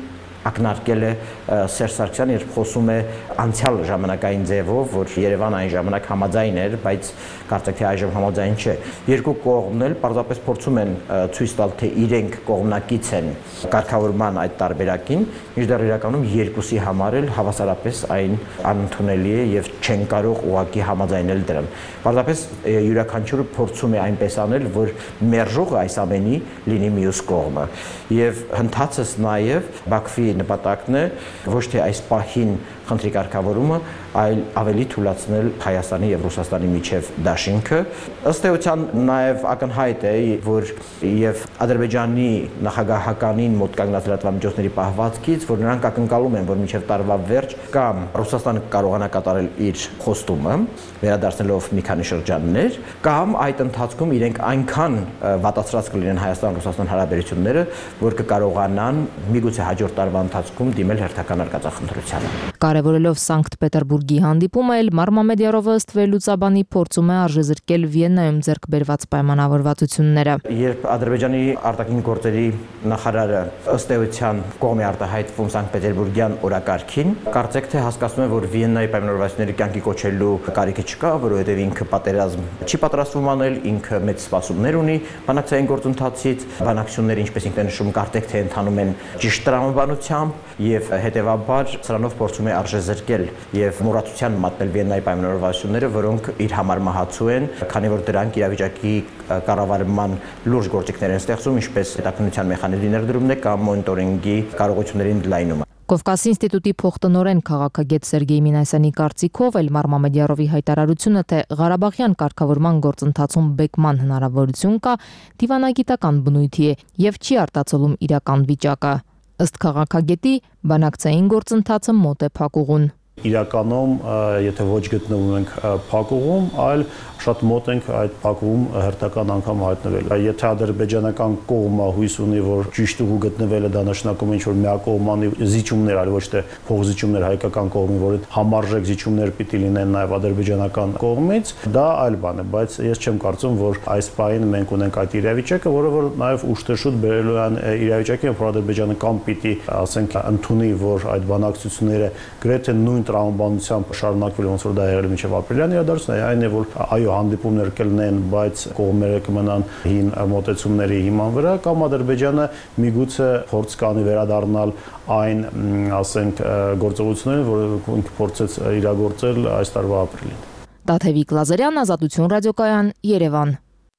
ակնարկել է Սերժ Սարգսյանը, երբ խոսում է անցյալ ժամանակային ձևով, որ Երևանը այն ժամանակ համաձայն էր, բայց կարծեք թե այժմ համաձայն չէ։ Երկու կողմն էլ պարզապես փորձում են ցույց տալ, թե իրենք կողմնակից են կարգավորման այդ տարբերակին, մինչդեռ իրականում երկուսի համար էլ հավասարապես այն անընդունելի է եւ չեն կարող ուղղակի համաձայնել դրան։ Պարզապես յուրաքանչյուրը փորձում է այնպես անել, որ մերժողը այս ամենի լինի մյուս կողմը։ Եվ հնդածս նաեւ Բաքվի նպատակն է ոչ թե այս պահին խնդրի կարգավորումը, այլ ավելի թույլատնել Հայաստանի եւ Ռուսաստանի միջև դաշինքը։ Ըստ էության նաեւ ակնհայտ է, որ եւ Ադրբեջանի նախագահականին մոտ կանգնած լրատվամիջոցների պահվածքից, որ նրանք ակնկալում են, որ մինչև տարվա վերջ կամ Ռուսաստանը կարողանա կատարել իր խոստումը, վերադարձնելով մի քանի շրջաններ, կամ այդ ընթացքում իրենք այնքան վատացրած կլինեն Հայաստան-Ռուսաստան հարաբերությունները, որ կկարողանան միգուցե հաջորդ տարվա ընթացքում դիմել հերթական արկածախնդրությանը։ Կարևորելով Սանկտ Պետերբուրգի հանդիպումը, Էլմար Մամեդյարովը ըստ վերլուծաբանի փորձում է արժեզրկել Վիեննայում ձեռք բերված պայմանավորվածությունները։ Երբ Ադրբեջանի արտաքին գործերի նախարարը ըստ էության կողմ է արտահայտվում Սանկտ Պետերբուրգյան օրակարգին, կարծեք թե հասկացնում է, որ Վիեննայի պայմանավորվածությունները կյանքի կոչելու կարիքը չկա, որովհետև ինքը պատերազմ չի պատրաստվում անել, ինքը մեծ սպասումներ ունի բանակցային գործընթացից, բանակցությունները, ինչպես ինքն է նշում, կարծեք թե ընթանում են ճիշտ տրամաբանությամբ եւ հետեւաբար սրանով փորձում է արժեզրկել եւ մոռացության մատնել Վիեննայի պայմանավորվածությունները, որոնք իր համար մահացու են, քանի որ դրանք իրավիճակի կառավարման լուրջ գործիքներ են ստեղծում, ինչպես հետաքննության մեխանիզմի ներդրումն է կամ մոնիտորինգի կարողությունների ընդլայնումը։ Կովկասի ինստիտուտի փոխտնօրեն քաղաքագետ Սերգեյ Մինասյանի կարծիքով Էլմար Մամեդյարովի հայտարարությունը, թե Ղարաբաղյան կարգավորման գործընթացում բեկման հնարավորություն կա, դիվանագիտական բնույթի է եւ չի արտացոլում իրական վիճակը։ Ըստ քաղաքագետի, բանակցային գործընթացը մոտ է փակուղուն։ Իրականում, եթե ոչ գտնվում ենք փակուղում, այլ շատ մոտ ենք այդ փակուղում հերթական անգամ հայտնվել։ Եթե ադրբեջանական կողմը հույս ունի, որ ճիշտ ուղու գտնվելը դա նշանակում է ինչ-որ միակողմանի զիջումներ, այլ ոչ թե փոխզիջումներ հայկական կողմի, որ համարժեք զիջումներ պիտի լինեն նաև ադրբեջանական կողմից, դա այլ բան է, բայց ես չեմ կարծում, որ այս պահին մենք ունենք այդ իրավիճակը, որը որ նաև ուշտերշուտ բերելու են իրավիճակը, որ Ադրբեջանը կամ պիտի, ասենք, ընդունի, որ այդ բանակցությունները գրեթե նույն տրամաբանությամբ շարունակվելու ոնց որ դա եղել մինչև ապրիլյան իրադարձությունները, այն է, որ այո, հանդիպումներ կլինեն, բայց կողմերը կմնան հին մոտեցումների հիման վրա, կամ Ադրբեջանը միգուցե փորձ կանի վերադառնալ այն, ասենք, գործողություններին, որ ինքը փորձեց իրագործել այս տարվա ապրիլին։ Տաթևիկ Լազարյան, Ազատություն ռադիոկայան, Երևան։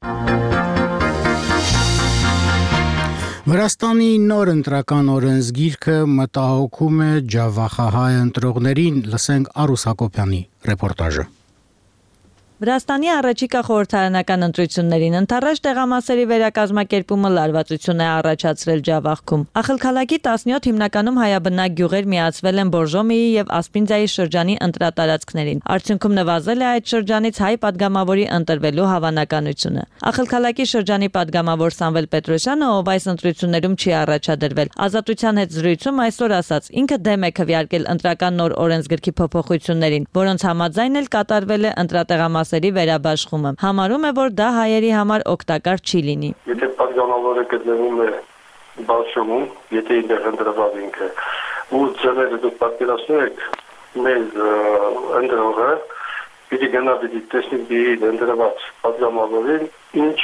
Վրաստանի նոր ընտրական օրենսգիրքը մտահոգում է ջավախահայ ընտրողներին, լսենք Արուս Հակոբյանի ռեպորտաժը։ Վրաստանի առաջիկա խորհրդարանական ընտրություններին ընթառաջ տեղամասերի վերակազմակերպումը լարվածություն է առաջացրել Ջավախքում։ Ախալքալակի տասնյոթ հիմնականում հայաբնակ գյուղեր միացվել են Բորժոմիի եւ Ասպինձայի շրջանի ընտրատարածքներին։ Արդյունքում նվազել է այդ շրջանից հայ падգամավորի ընտրվելու հավանականությունը։ Ախալքալակի շրջանի падգամավոր Սամվել Պետրոսյանը, ով այս ընտրություններում չի առաջադրվել, Ազատության հետ զրույցում այսօր ասաց, ինքը դեմ է քվեարկել ընտրական նոր օրենսգրքի փոփոխություններին, որոնց համաձայն էլ կատարվել է ընտրատեղամաս վերաբաշխումը։ Համարում է, որ դա հայերի համար օգտակար չի լինի։ Եթե падգամավորը գտնվում է Բաշովում, եթե ինձ ընտրված ինքը, ու ձևերը դուք պատկերացնում եք, մեզ ընտրողը պիտի գնա պիտի տեսնի իր ընտրված падգամավորին, ինչ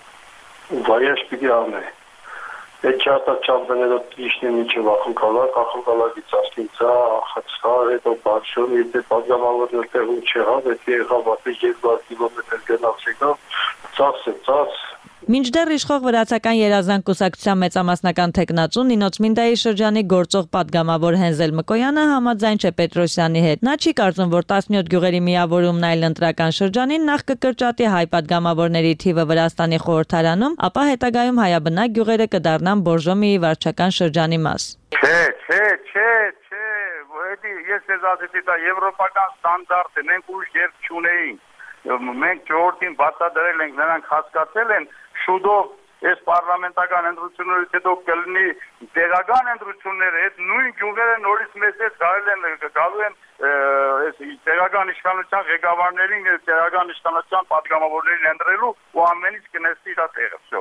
վայրաշ պիտի անը։ Այդ չարտակ չամբեներով իշնի միջև ախնկալակ, ախնկալակից ասկինցա, ախացա, հետո բարձում, եթե падգամավորն էլ տեղում չեղավ, եթե եղավ ապի երկու կիլոմետր գնացիկավ, ծախս է ծախս։ Մինչդեռ իշխող վրացական երազանք կուսակցության մեծամասնական թեկնածու Նինոց Մինդայի շրջանի գործող падգամավոր Հենզել Մկոյանը համաձայն չէ Պետրոսյանի հետ։ Նա չի կարծում, որ տասնյոթ գյուղերի միավորումն այլ ընտրական շրջանին նախ կկրճատի հայ падգամավորների թիվը Վրաստանի խորհրդարանում, ապա հետագայում հայաբնակ գյուղերը կդառնան Բորժոմիի վարչական շրջանի մաս։ Չէ, չէ, չէ, չէ, wedi ես ես ասեցի դա եվրոպական ստանդարտ է, մենք ուժ երբ չունեինք։ Մենք ժողովրդին բացատրել ենք, նրանք հասկացել են շուտով այս պարլամենտական ընտրություններից հետո կլինի տեղական ընտրությունները, այդ նույն գյուղերը նորից մեծ է գալու են գալու են այս տեղական իշխանության ղեկավարներին, տեղական իշխանության падգամավորներին ընտրելու ու ամեն ինչ կնստի իր տեղը, վсё։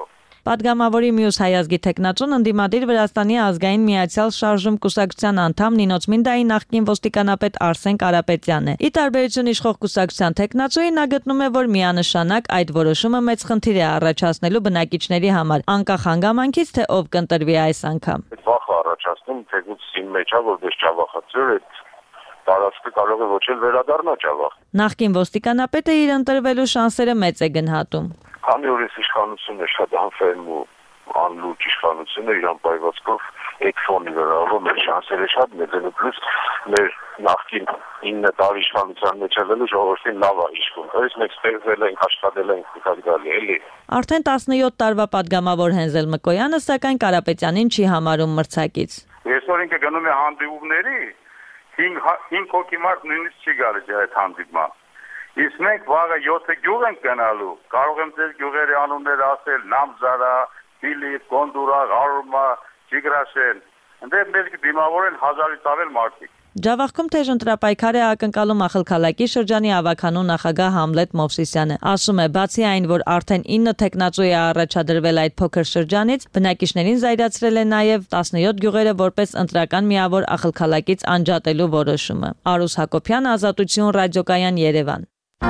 Պատգամավորի մյուս հայազգի տեխնացուն ընդդիմադիր Վրաստանի ազգային միացյալ շարժում կուսակցության անդամ Նինոցմինդայի նախկին ոստիկանապետ Արսեն Կարապետյանն է։ Ի տարբերություն իշխող կուսակցության տեխնացուի նա գտնում է, որ միանշանակ այդ որոշումը մեծ խնդիր է առաջացնելու բնակիչների համար, անկախ հանգամանքից, թե ով կընտրվի այս անգամ։ Վախ առաջացնում, թեկուզ իմ մեջ է, որպես ճավախացիոր այդ տարածքը կարող է ոչ էլ վերադառնա ճավախ։ Նախկին ոստիկանապետը իր ընտրվելու շանսերը մեծ է գնահատում։ Քանի որ այս իշխանությունը շատ անֆերմ ու անլուրջ իշխանություն է, իր անպայվածքով այդ ֆոնի վրա մեր շանսերը շատ մեծ են, պլյուս մեր նախկին ինը տարի իշխանության մեջ ելնելու ժողովրդին լավ է իշխում։ Այս մենք ստեղծել ենք, աշխատել ենք ու գալի էլի։ Արդեն տասնյոթ տարվա падգամավոր Հենզել Մկոյանը սակայն Կարապետյանին չի համարում մրցակից։ Այսօր ինքը գնում է հանդիպումների, հինգ հոգի մարդ նույնիսկ չի գալիս այդ հանդիպման։ Իսկ մենք վաղը յոթ գյուղ ենք գնալու, կարող եմ ձեր գյուղերի անունները ասել՝ Նամզարա, Ֆիլիպ, Կոնդուրա, Արումա, Ճիգրաշեն։ Այնտեղ մեր դիմավորեն հազարից ավել մարդիկ։ Ջավախքում թեժ ընտրապայքար է ակնկալում Ախալքալակի շրջանի ավականու նախագահ Համլետ Մովսիսյանը։ Ասում է, բացի այն, որ արդեն ինը տեխնացու է առաջադրվել այդ փոքր շրջանից, բնակիչներին զայրացրել է նաև տասնյոթ գյուղերը որպես ընտրական միավոր Ախալքալակից անջատելու որոշումը։ Արուս Հակոբյան, Ազատություն, ռադիոկայան, Երևան։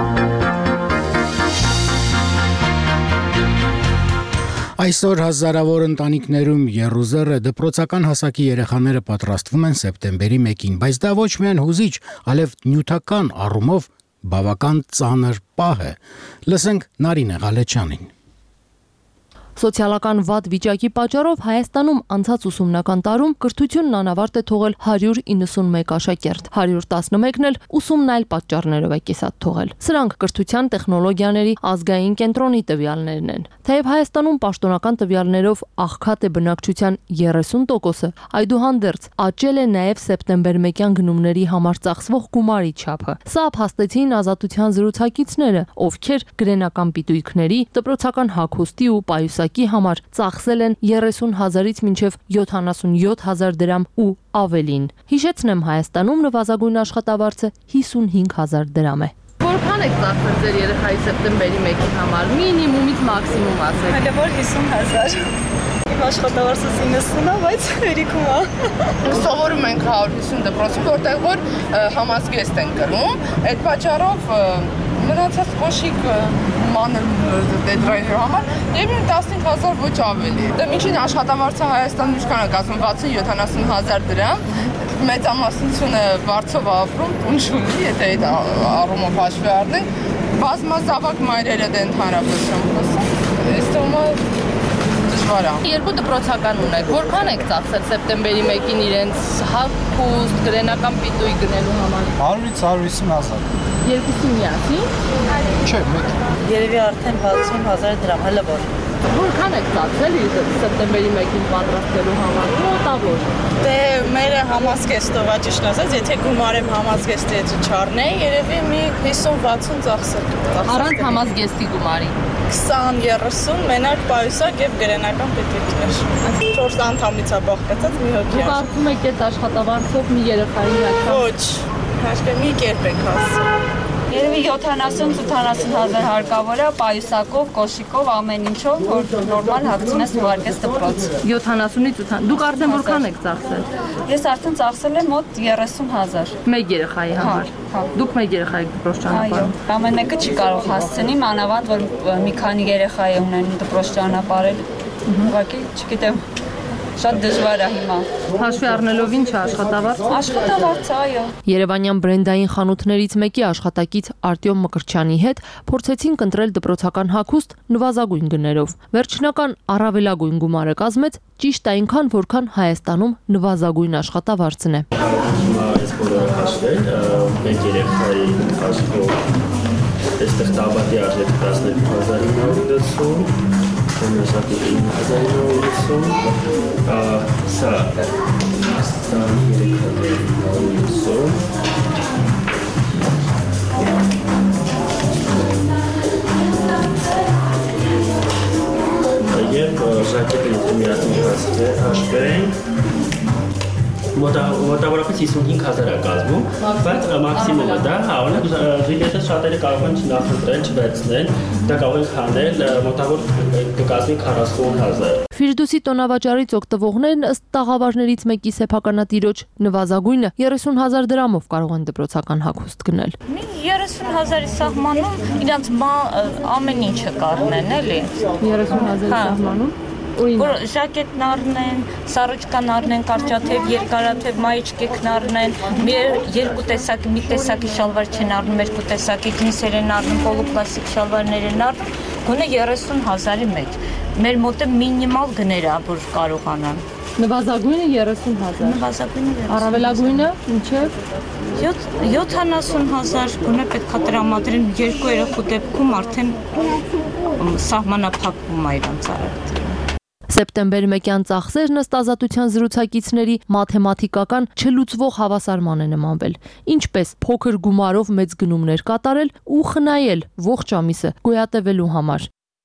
Այսօր հազարավոր ընտանիքներում եռուզեռը դպրոցական հասակի երեխաները պատրաստվում են սեպտեմբերի մեկին, բայց դա ոչ միայն հուզիչ, այլև նյութական առումով բավական ծանր պահ է։ Լսենք Նարինե Ղալեչյանին։ Սոցիալական վատ վիճակի պատճառով Հայաստանում անցած ուսումնական տարում կրթությունն անավարտ է թողել հարյուր իննսունմեկ աշակերտ, հարյուր տասնմեկն էլ ուսումն այլ պատճառներով է կեսատ թողել։ Սրանք կրթության տեխնոլոգիաների ազգային կենտրոնի տվյալներն են։ Թեև Հայաստանում պաշտոնական տվյալներով աղքատ է բնակչության երեսուն տոկոսը, այդուհանդերձ աճել է նաև սեպտեմբեր մեկյան գնումների համար ծախսվող գումարի չափը։ Սա փաստեցին Ազատության զրուցակիցները, ովքեր գրենական պիտույքների, դպրոցական հագուստի ու պայուսակի համար ծախսել են երեսուն հազարից մինչև յոթանասունյոթ հազար դրամ ու ավելին։ Հիշեցնեմ, Հայաստանում նվազագույն աշխատավարձը հիսունհինգ հազար դրամ է։ Որքան եք ծախսել ձեր երեխայի սեպտեմբերի մեկի համար, մինիմումից մաքսիմում ասեք։ Հələ որ հիսուն հազար։ Իմ աշխատավարձս իննսուն է, բայց հերիքում է։ Սովորում ենք հարյուր հիսուն դպրոցում, որտեղ որ համազգեստ են կրում, այդ պատճառով մնացած կոշիկ մանր դեդրայնի համար դեպի տասնհինգ հազար ոչ ավելի։ Դա միջին աշխատավարձը Հայաստանում ինչքան է կազմում վաթսուն յոթանասուն հազար դրամ, մեծամասնությունը վարձով ապրում, տուն չունի, եթե այդ առումով հաշվի առնենք, բազմազավակ մայրերը դե ընդհանրապես խոսում, այս թողումը դժվար է։ Երկու դպրոցական ունեք, որքան եք ծախսել սեպտեմբերի մեկին իրենց հագուստ, գրենական պիտույտ գնելու համար։ հարյուրից հարյուր հիսուն հազար։ Երկուսին միասին։ Չէ, մեկ։ Երևի արդեն վաթսուն հազար դրամ, հələ որ։ Որքան եք ծախսել սեպտեմբերի մեկին պատրաստելու համար։ Մոտավոր։ Դե մերը համազգեստով է ճիշտ ասած, եթե գումարեմ համազգեստի չառնեի, երևի մի հիսուն վաթսուն ծախսել։ Առանց համազգեստի գումարի։ քսան երեսուն մենակ պայուսակ եւ գրենական պիտույքներ։ Չորս անդամից է բաղկացած մի հոգի։ Դուք կարծում եք այդ աշխատավարձով մի երեխայի այդքան։ Ոչ, հաշվի մի կերպ եք ասում։ Երևի յոթանասուն ութանասուն հազար հարկավոր է պայուսակով, կոշիկով, ամեն ինչով, որ նորմալ հագցնես ուղարկես դպրոց։ յոթանասունից ութանասուն։ Դուք արդեն որքան եք ծախսել։ Ես արդեն ծախսել եմ մոտ երեսուն հազար։ Մեկ երեխայի համար։ Դուք մեկ երեխա եք դպրոց ճանապարհում։ Այո, ամեն մեկը չի կարող հասցնի, մանավանդ որ մի քանի երեխա է ունեն դպրոց ճանապարհել։ Ուղղակի չգիտեմ։ Շատ դժվար է հիմա։ Հաշվի առնելով ինչ է աշխատավարձը։ Աշխատավարձը, այո։ Երևանյան բրենդային խանութներից մեկի աշխատակից Արտյոմ Մկրտչյանի հետ փորձեցին կընտրել դպրոցական հագուստ նվազագույն գներով։ Վերջնական առավելագույն գումարը կազմեց ճիշտ այնքան, որքան Հայաստանում նվազագույն աշխատավարձն է։ Այս բոլորը հաշվել, մեկ երեխայի հաշվով այստեղ տաբատի արժեք տասներկու հազար հինգ հարյուր ութսուն Մշակի ինը հազար հինգ հարյուր ութսուն, սա տասներեք հազար հինգ հարյուր ութսուն, և ժակետը եթե միասին հաշվենք, մոտավորապես հիսունհինգ հազար է կազմում, բայց մաքսիմումը դա հա, օրինակ ժիլետը շատերը կարող են չնախընտրել, չվերցնել, դա կարող են խանել, մոտավոր կկազմի քառասուն հազար։ Ֆիրդուսի տոնավաճառից օգտվողներն ըստ տաղավարներից մեկի սեփականատիրոջ նվազագույնը երեսուն հազար դրամով կարող են դպրոցական հագուստ գնել։ Մի երեսուն հազարի սահմանում իրանց ամեն ինչը կառնեն, էլի։ երեսուն հազարի սահմանում որ ժակետն առնեն, սառոճկան առնեն, կարճաթև, երկարաթև, մայիչկեքն առնեն, երկու տեսակի, մի տեսակի շալվար չեն առնում, երկու տեսակի ջինսեր են առնում, պոլոպլաստիկ շալվարներ են առնում, գոնե երեսուն հազարի մեջ։ Մեր մոտ է մինիմալ գները, որ կարողանան։ Նվազագույնը երեսուն հազար։ Նվազագույնը երեսուն։ Առավելագույնը ինչև յոթանասուն հազար գոնե պետք է տրամադրեն երկու երեխու դեպքում արդեն սահմանափակվում է իրանց արարքները։ Սեպտեմբեր մեկյան ծախսերն ըստ ազատության զրուցակիցների մաթեմատիկական չլուծվող հավասարման է նմանվել։ Ինչպես փոքր գումարով մեծ գնումներ կատարել ու խնայել ողջ ամիսը գոյատևելու համար։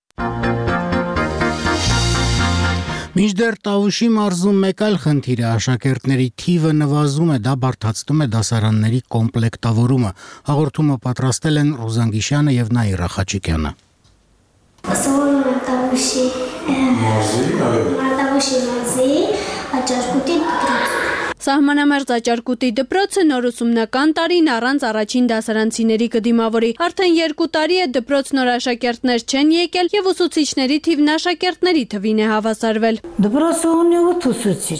Մինչդեռ Տավուշի մարզում մեկ այլ խնդիր է, աշակերտների թիվը նվազում է, դա բարդացնում է դասարանների կոմպլեկտավորումը։ Հաղորդումը պատրաստել են Ռուզան Գիշյանը եւ Նաիրա Խաչիկյանը։ Սովորում եմ Տավուշի մարզի, Տավուշի մարզի Աճարկուտի դպրոցում։ Սահմանամերձ Աճարկուտի դպրոցը նոր ուսումնական տարին առանց առաջին դասարանցիների կդիմավորի։ Արդեն երկու տարի է դպրոց նոր աշակերտներ չեն եկել եւ ուսուցիչների թիվն աշակերտների թվին է հավասարվել։ Դպրոցը ունի ութ ուսուցիչ։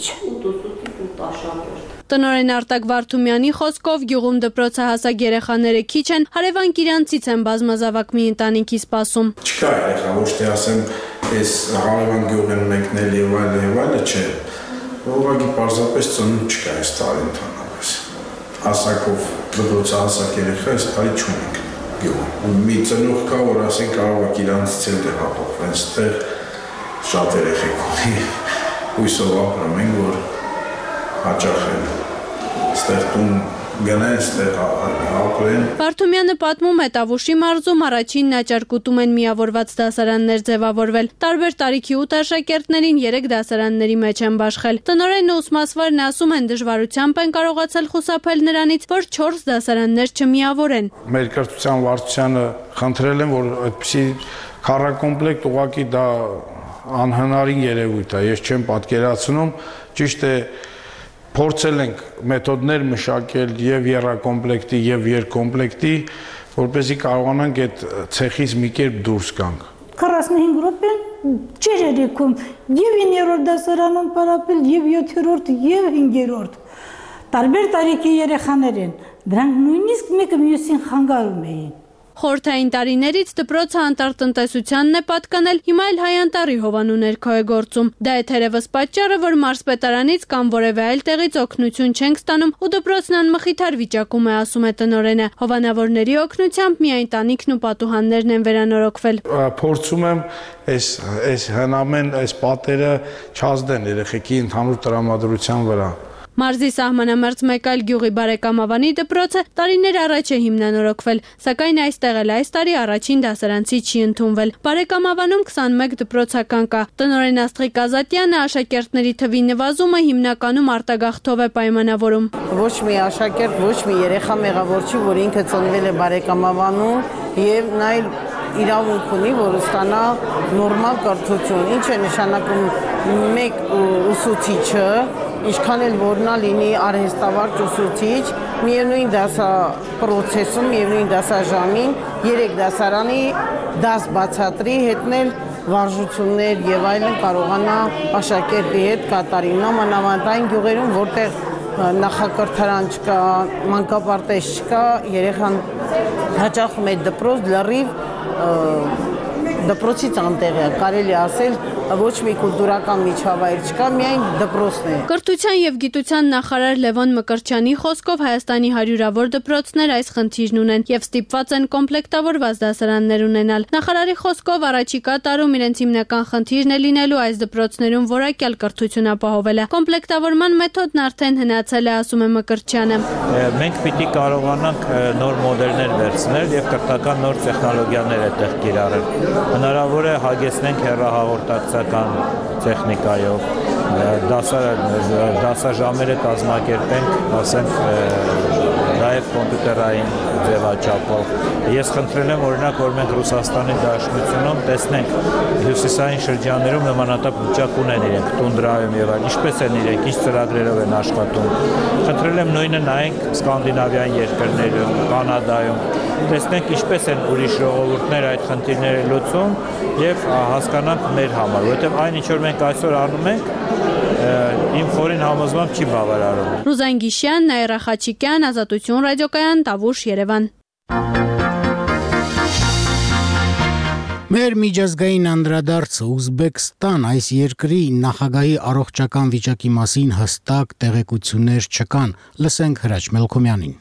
Տնօրեն Արտակ Վարդումյանի խոսքով գյուղում դպրոցահասակ երեխաները քիչ են, հարևան Կիրանցից են բազմազավակ մի ընտանիքի սպասում։ Չկա երեխա, ոչ թե ասեմ, այս հարևան գյուղ են մեկնել եւ այլ եւ այլը չէ։ Ուղղակի պարզապես ծնունդ չկա այս տարի ընդհանրապես։ Հասակով դպրոցահասակ երեխա այս տարի չունենք գյուղում։ Մի ծնող կա, որ ասեն կարող է Կիրանցից էլ տեղափոխվեն, այստեղ շատ երեխեք ունի։ Հույսով ապրում ենք, որ հաճախեն, ստեղ տուն գնեն, ստեղ ապրեն։ Վարդումյանը պատմում է Տավուշի մարզում առաջինն Աճարկուտում են միավորված դասարաններ ձևավորվել։ Տարբեր տարիքի ութ աշակերտներին երեք դասարանների մեջ են բաշխել։ Տնօրենն ու ուսմասվարն ասում են դժվարությամբ են կարողացել խուսափել նրանից, որ չորս դասարաններ չմիավորեն։ Մեր կրթության վարչությանը խնդրել են, որ այդպիսի քառակոմպլեկտ ուղղակի դա անհնարին երևույթ է, ես չեմ պատկերացնում, ճիշտ է փորձել ենք մեթոդներ մշակել եւ եռակոմպլեկտի եւ երկոմպլեկտի, որպեսզի կարողանանք այդ ցեխից մի կերպ դուրս գանք։ քառասունհինգ րոպեն չէր երեքում եւ իններորդ դասարանում պարապել եւ յոթերորդ եւ հինգերորդ։ Տարբեր տարիքի երեխաներ են, դրանք նույնիսկ մեկը մյուսին խանգարում էին։ Խորհրդային տարիներից դպրոցը անտառտնտեսությանն է պատկանել, հիմա էլ Հայանտառի հովանու ներքո է գործում։ Դա է թերևս պատճառը, որ մարզպետարանից կամ որևէ այլ տեղից օգնություն չենք ստանում ու դպրոցն անմխիթար վիճակում է, ասում է տնօրենը։ Հովանավորների օգնությամբ միայն տանիքն ու պատուհաններն են վերանորոգվել։ Փորձում եմ այս այս հնամեն այս պատերը չազդեն երեխեքի ընդհանուր տրամադրության վրա։ Մարզի սահմանամերձ մեկ այլ գյուղի Բարեկամավանի դպրոցը տարիներ առաջ է հիմնանորոգվել, սակայն այստեղ էլ այս տարի առաջին դասարանցի չի ընդունվել։ Բարեկամավանում քսանմեկ դպրոցական կա։ Տնօրեն Աստղիկ Ազատյանը աշակերտների թվի նվազումը հիմնականում արտագաղթով է պայմանավորում։ Ոչ մի աշակերտ, ոչ մի երեխա մեղավոր չի, որ ինքը ծնվել է Բարեկամավանում եւ նա իրավունք ունի, որ ստանա նորմալ կրթություն։ Ինչ է նշանակում մեկ ուսուցիչը, ինչքան էլ որ նա լինի արհեստավարժ ուսուցիչ, միևնույն դասապրոցեսում, միևնույն դասաժամին երեք դասարանի դաս բացատրի, հետնել վարժություններ եւ այլն կարողանա աշակերտի հետ կատարի։ Նամանավանդային գյուղերում, որտեղ նախակրթարան չկա, մանկապարտեզ չկա, երեխան հաճախում է դպրոց լրիվ դպրոցից անտեղ է, կարելի ասել ոչ մի կուլտուրական միջավայր չկա, միայն դպրոցն է։ Կրթության եւ գիտության նախարար Լևոն Մկրտչյանի խոսքով Հայաստանի հարյուրավոր դպրոցներ այս խնդիրն ունեն եւ ստիպված են կոմպլեկտավորված դասարաններ ունենալ։ Նախարարի խոսքով առաջիկա տարում իրենց հիմնական խնդիրն է լինելու այս դպրոցներում որակյալ կրթություն ապահովելը։ Կոմպլեկտավորման մեթոդն արդեն հնացել է, ասում է Մկրտչյանը։ Մենք պիտի կարողանանք նոր մոդելներ վերցնել եւ կրթական նոր տեխնոլոգիաներ այդտեղ կիրառել։ Հնարավոր է հագեցնենք հեռահաղորդակցական տեխնիկայով, դասաժամերը կազմակերպենք, ասենք, նաև կոմպյուտերային ձևաչափով։ Ես խնդրել եմ օրինակ, որ մենք Ռուսաստանի Դաշնությունում տեսնենք հյուսիսային շրջաններում նմանատիպ վիճակ ունեն իրենք, տունդրայում եւ այլ, ինչպես են իրենք, ինչ ծրագրերով են աշխատում։ Խնդրել եմ նույնը նայենք Սկանդինավյան երկրներում, Կանադայում, տեսնենք ինչպես են ուրիշ ժողովուրդներ այդ խնդիրները լուծում եւ հասկանանք մեր համար, որովհետեւ այն ինչ որ մենք այսօր անում ենք, իմ խորին համոզմամբ չի բավարարում։ Ռուզան Գիշյան, Նաիրա Խաչիկյան, Ազատություն ռադիոկայան, Տավուշ, Երևան։ Մեր միջազգային անդրադարձը Ուզբեկստան այս երկրի նախագահի առողջական վիճակի մասին հստակ տեղեկություններ չկան։ Լսենք Հրաչ Մելքոմյանին։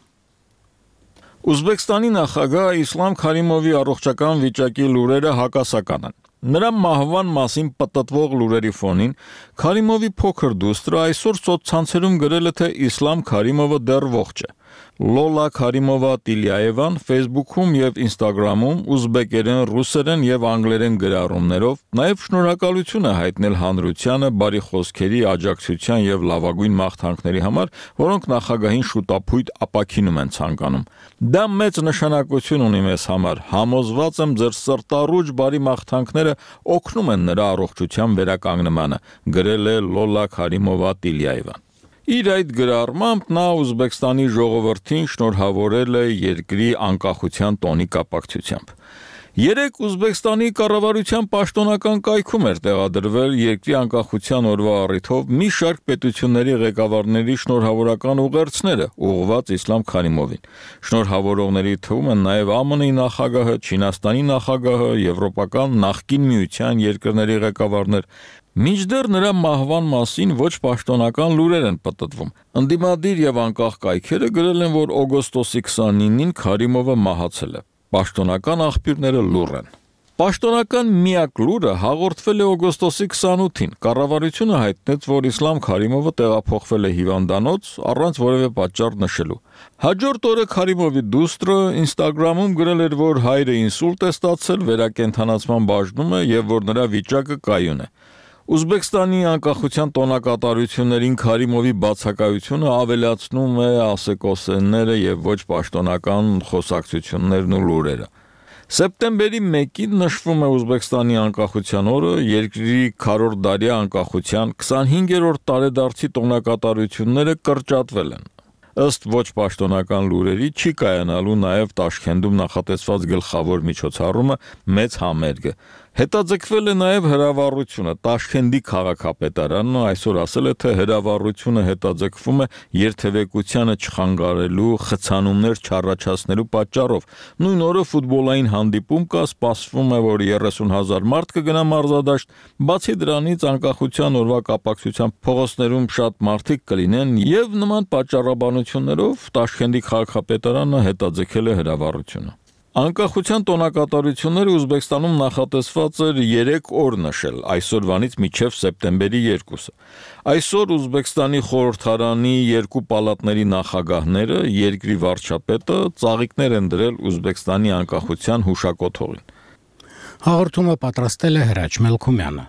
Ուզբեկստանի նախագահ Իսլամ Քարիմովի առողջական վիճակի լուրերը հակասական են։ Նրա մահվան մասին պտտվող լուրերի ֆոնին Քարիմովի փոքր դուստրը այսօր սոցցանցերում գրել է, թե Իսլամ Քարիմովը դեռ ողջ է։ Լոլա Քարիմովա Տիլիաևան Facebook-ում եւ Instagram-ում ուզբեկերեն, ռուսերեն եւ անգլերեն գրառումներով նաեւ շնորհակալություն է հայտնել հանրությանը բարի խոսքերի, աջակցության եւ լավագույն մաղթանքների համար, որոնք նախագահին շուտապույտ ապաքինում են ցանկանում։ Դա մեծ նշանակություն ունի մեզ համար։ Համոզված եմ, ձեր սրտառուչ բարի մաղթանքները օգնում են նրա առողջության վերականգնմանը, գրել է Լոլա Քարիմովա Տիլիաևան։ Իր այդ գրառմամբ նա Ուզբեկստանի ժողովրդին շնորհավորել է երկրի անկախության տոնի կապակցությամբ։ Երեկ Ուզբեկստանի կառավարության պաշտոնական կայքում էր տեղադրվել երկրի անկախության օրվա առիթով մի շարք պետությունների ղեկավարների շնորհավորական ուղերձները ուղղված Իսլամ Քարիմովին։ Շնորհավորողների թվում են նաև ԱՄՆ-ի նախագահը, Չինաստանի նախագահը, Եվրոպական նախկին միության երկրների ղեկավարներ։ Մինչդեռ նրա մահվան մասին ոչ պաշտոնական լուրեր են պտտվում։ Ընդդիմադիր եւ անկախ կայքերը գրել են, որ օգոստոսի քսանինին Քարիմովը մահացել է։ Պաշտոնական աղբյուրները լուռ են։ Պաշտոնական միակ լուրը հաղորդվել է օգոստոսի քսանութին։ Կառավարությունը հայտնեց, որ Իսլամ Քարիմովը տեղափոխվել է հիվանդանոց առանց որևէ պատճառ նշելու։ Հաջորդ օրը Քարիմովի դուստրը Instagram-ում գրել էր, որ հայրը ինսուլտ է ստացել, վերակենդանացման բաժնում է եւ որ նրա վիճակը կայուն է։ Ուզբեկստանի անկախության տոնակատարություններին Քարիմովի բացակայությունը ավելացնում է ասեկոսենները եւ ոչ պաշտոնական խոսակցություններն ու լուրերը։ Սեպտեմբերի մեկին նշվում է Ուզբեկստանի անկախության օրը, երկրի քառորդդարյա անկախության քսանհինգերորդ տարեդարձի տոնակատարությունները կրճատվել են։ Ըստ ոչ պաշտոնական լուրերի չի կայանալու նաև Տաշքենդում նախատեսված գլխավոր միջոցառումը մեծ համերգը։ Հետաձգվել է նաև հրավառությունը։ Տաշքենդի քաղաքապետարանն այսօր ասել է, թե հրավառությունը հետաձգվում է երթևեկությանը չխանգարելու, խցանումներ չառաջացնելու պատճառով։ Նույն օրը ֆուտբոլային հանդիպում կա, սպասվում է, որ երեսուն հազար մարդ կգնա մարզադաշտ։ Բացի դրանից անկախության օրվա կապակցությամբ փողոցներում շատ մարդիկ կլինեն եւ նման պատճառաբանություններով Տաշքենդի քաղաքապետարանը հետաձգել է հրավառությունը։ Անկախության տոնակատարությունները Ուզբեկստանում նախատեսված էր երեք օր նշել, այսօրվանից մինչև սեպտեմբերի երկուսը։ Այսօր Ուզբեկստանի խորհրդարանի երկու պալատների նախագահները, երկրի վարչապետը ծաղիկներ են դրել Ուզբեկստանի անկախության հուշակոթողին։ Հաղորդումը պատրաստել է Հրաչ Մելքոմյանը։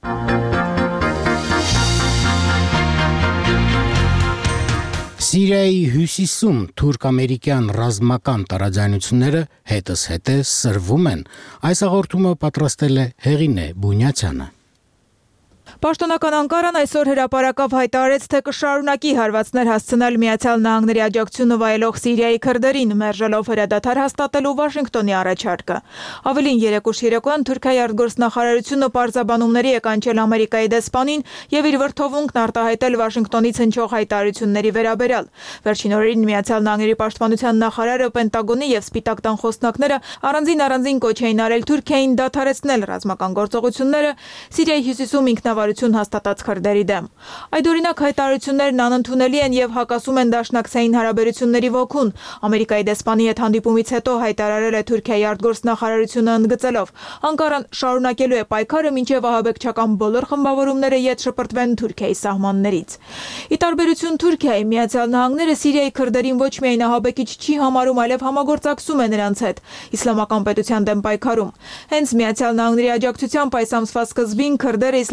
Սիրիայի հյուսիսում թուրք-ամերիկյան ռազմական տարաձայնությունները հետս հետե սրվում են։ Այս հաղորդումը պատրաստել է Հեղինե Բունյացյանը։ Պաշտոնական Անկարան այսօր հրապարակավ հայտարարեց, թե կշարունակի հարվածներ հասցնել Միացյալ Նահանգների աջակցությունը վայելող Սիրիայի քրդերին, մերժելով հրադադար հաստատելու Վաշինգտոնի առաջարկը։ Ավելին երեք ուշ երեկոյան Թուրքիայի արտգործնախարարությունը պարզաբանումների է կանչել Ամերիկայի դեսպանին եւ իր վրթովունքն արտահայտել Վաշինգտոնից հնչող հայտարարությունների վերաբերյալ։ Վերջին օրերին Միացյալ Նահանգների պաշտպանության նախարարը, Պենտագոնի եւ Սպիտակ տան խոսնակները առանձին առանձին կոչ էին արել Թուրքիային դադարեցնել ռազմական գործողությունները Սիրիայի հյուսիսում ինքնավարություն հաստատած քրդերի դեմ։ Այդ օրինակ հայտարարություններն անընդունելի են եւ հակասում են դաշնակցային հարաբերությունների ոգուն։ Ամերիկայի դեսպանի հետ հանդիպումից հետո հայտարարել է Թուրքիայի արտգործնախարարությունը ընդգծելով. Անկարան շարունակելու է պայքարը, մինչև ահաբեկչական բոլոր խմբավորումները ետ շպրտվեն Թուրքիայի սահմաններից։ Ի տարբերություն Թուրքիայի, Միացյալ Նահանգները Սիրիայի քրդերին ոչ միայն ահաբեկիչ չի համարում, այլև համագործակցում է նրանց հետ իսլամական պետության դեմ պայքարում։ Հենց Միացյալ Նահանգների աջակցությամբ այս ամսվա սկզբին քրդերը իսլամական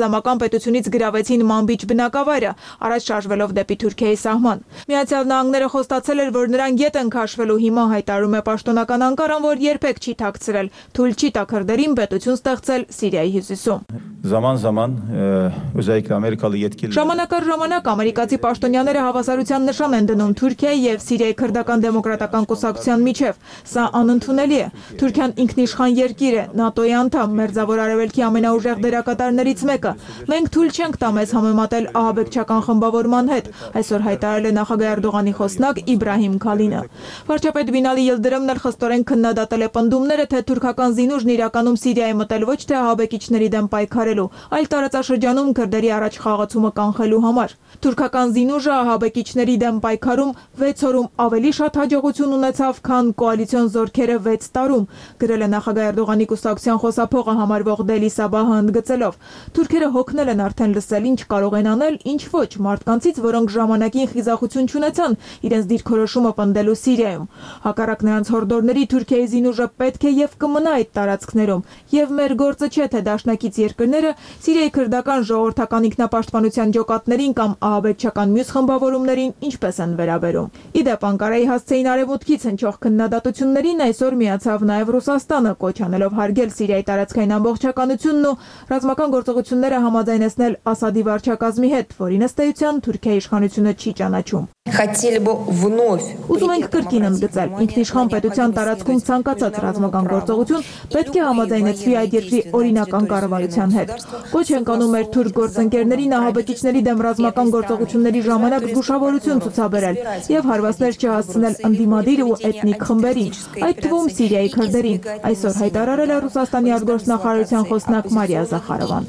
հանրապետությունից գրավեցին Մանբիջ բնակավայրը, առաջ շարժվելով դեպի Թուրքիայի սահման։ Միացյալ Նահանգները խոստացել էր, որ նրանք ետ են քաշվելու, հիմա հայտարարում է պաշտոնական Անկարան, որ երբեք չի թաքցրել, թույլ չի տա քրդերին պետություն ստեղծել Սիրիայի հյուսիսում։ Zaman-zaman özellikle Amerikalı yetkililer Ժամանակ առ ժամանակ ամերիկացի պաշտոնյաները հավասարության նշան են դնում Թուրքիայի եւ Սիրիայի քրդական դեմոկրատական կուսակցության միջև։ Սա անընդունելի է։ Թուրքիան ինքնիշխան երկիր է, ՆԱՏՕ-ի անդամ, Մերձավոր Արևելքի ամենաուժեղ դերակատարներից մեկը։ Մենք թույլ չենք տա մեզ համեմատել ահաբեկչական խմբավորման հետ, այսօր հայտարարել է նախագահ Էրդողանի խոսնակ Իբրահիմ Քալինը։ Վարչապետ Բինալի Յիլդիրամն էլ խստորեն քննադատել է պնդումները, թե թուրքական զինուժն իրականում Սիրիայի մտել ոչ թե ահաբեկիչների դեմ պայքարելու, այլ տարածաշրջանում քրդերի առաջ խաղացումը կանխելու համար։ Թուրքական զինուժը ահաբեկիչների դեմ պայքարում վեց օրում ավելի շատ հաջողություն ունեցավ, քան կոալիցիոն զորքերը վեց տարում, գրել է նախագահ Էրդողանի կուսակցության խոսափողը համարվող Դելի Սաբահը ընդգծելով։ Թուրքերը հոգնել են արդեն լսել ինչ կարող են անել, ինչ ոչ, մարդկանցից, որոնք ժամանակին խիզախություն չունեցան իրենց դիրքորոշումը պնդելու Սիրիայում։ Հակառակ նրանց հորդորների Թուրքիայի զինուժը պետք է եւ կմնա այդ տարածքներում, եւ մեր գործը չէ, թե դաշնակից երկրները Սիրիայի քրդական ժողովրդական ինքնապաշտպանության ջոկատներին կամ ահաբեկչական մյուս խմբավորումներին ինչպես են վերաբերում։ Իդեպ Անկարայի հասցեին արևմուտքից հնչող քննադատություններին այսօր միացավ նաև Ռուսաստանը, կոչ անելով հարգել Սիրիայի տարածքային ամբողջականությունն ու ռազմական գործողությունները համաձայնեցնել Ասադի վարչակազմի հետ, որին ըստ էության Թուրքիայի իշխանությունը չի ճանաչում։ Ուզում ենք կրկին ընդգծել, ինքնիշխան պետության տարածքում ցանկացած ռազմական գործողություն պետք է համաձայնեցվի այդ երկրի օրինական կառավարության հետ։ Կոչ ենք անում մեր թուրք գործընկերներին ահաբեկիչների դեմ ռազմական գործողությունների ժամանակ զգուշավորություն ցուցաբերել եւ հարվածներ չհասցնել ընդդիմադիր ու էթնիկ խմբերին, այդ թվում Սիրիայի քրդերին, այսօր հայտարարել է Ռուսաստանի արտգործնախարարության խոսնակ Մարիա Զախարովան։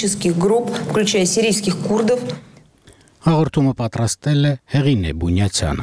Հաղորդումը պատրաստել է Հեղինե Բունյացյանը։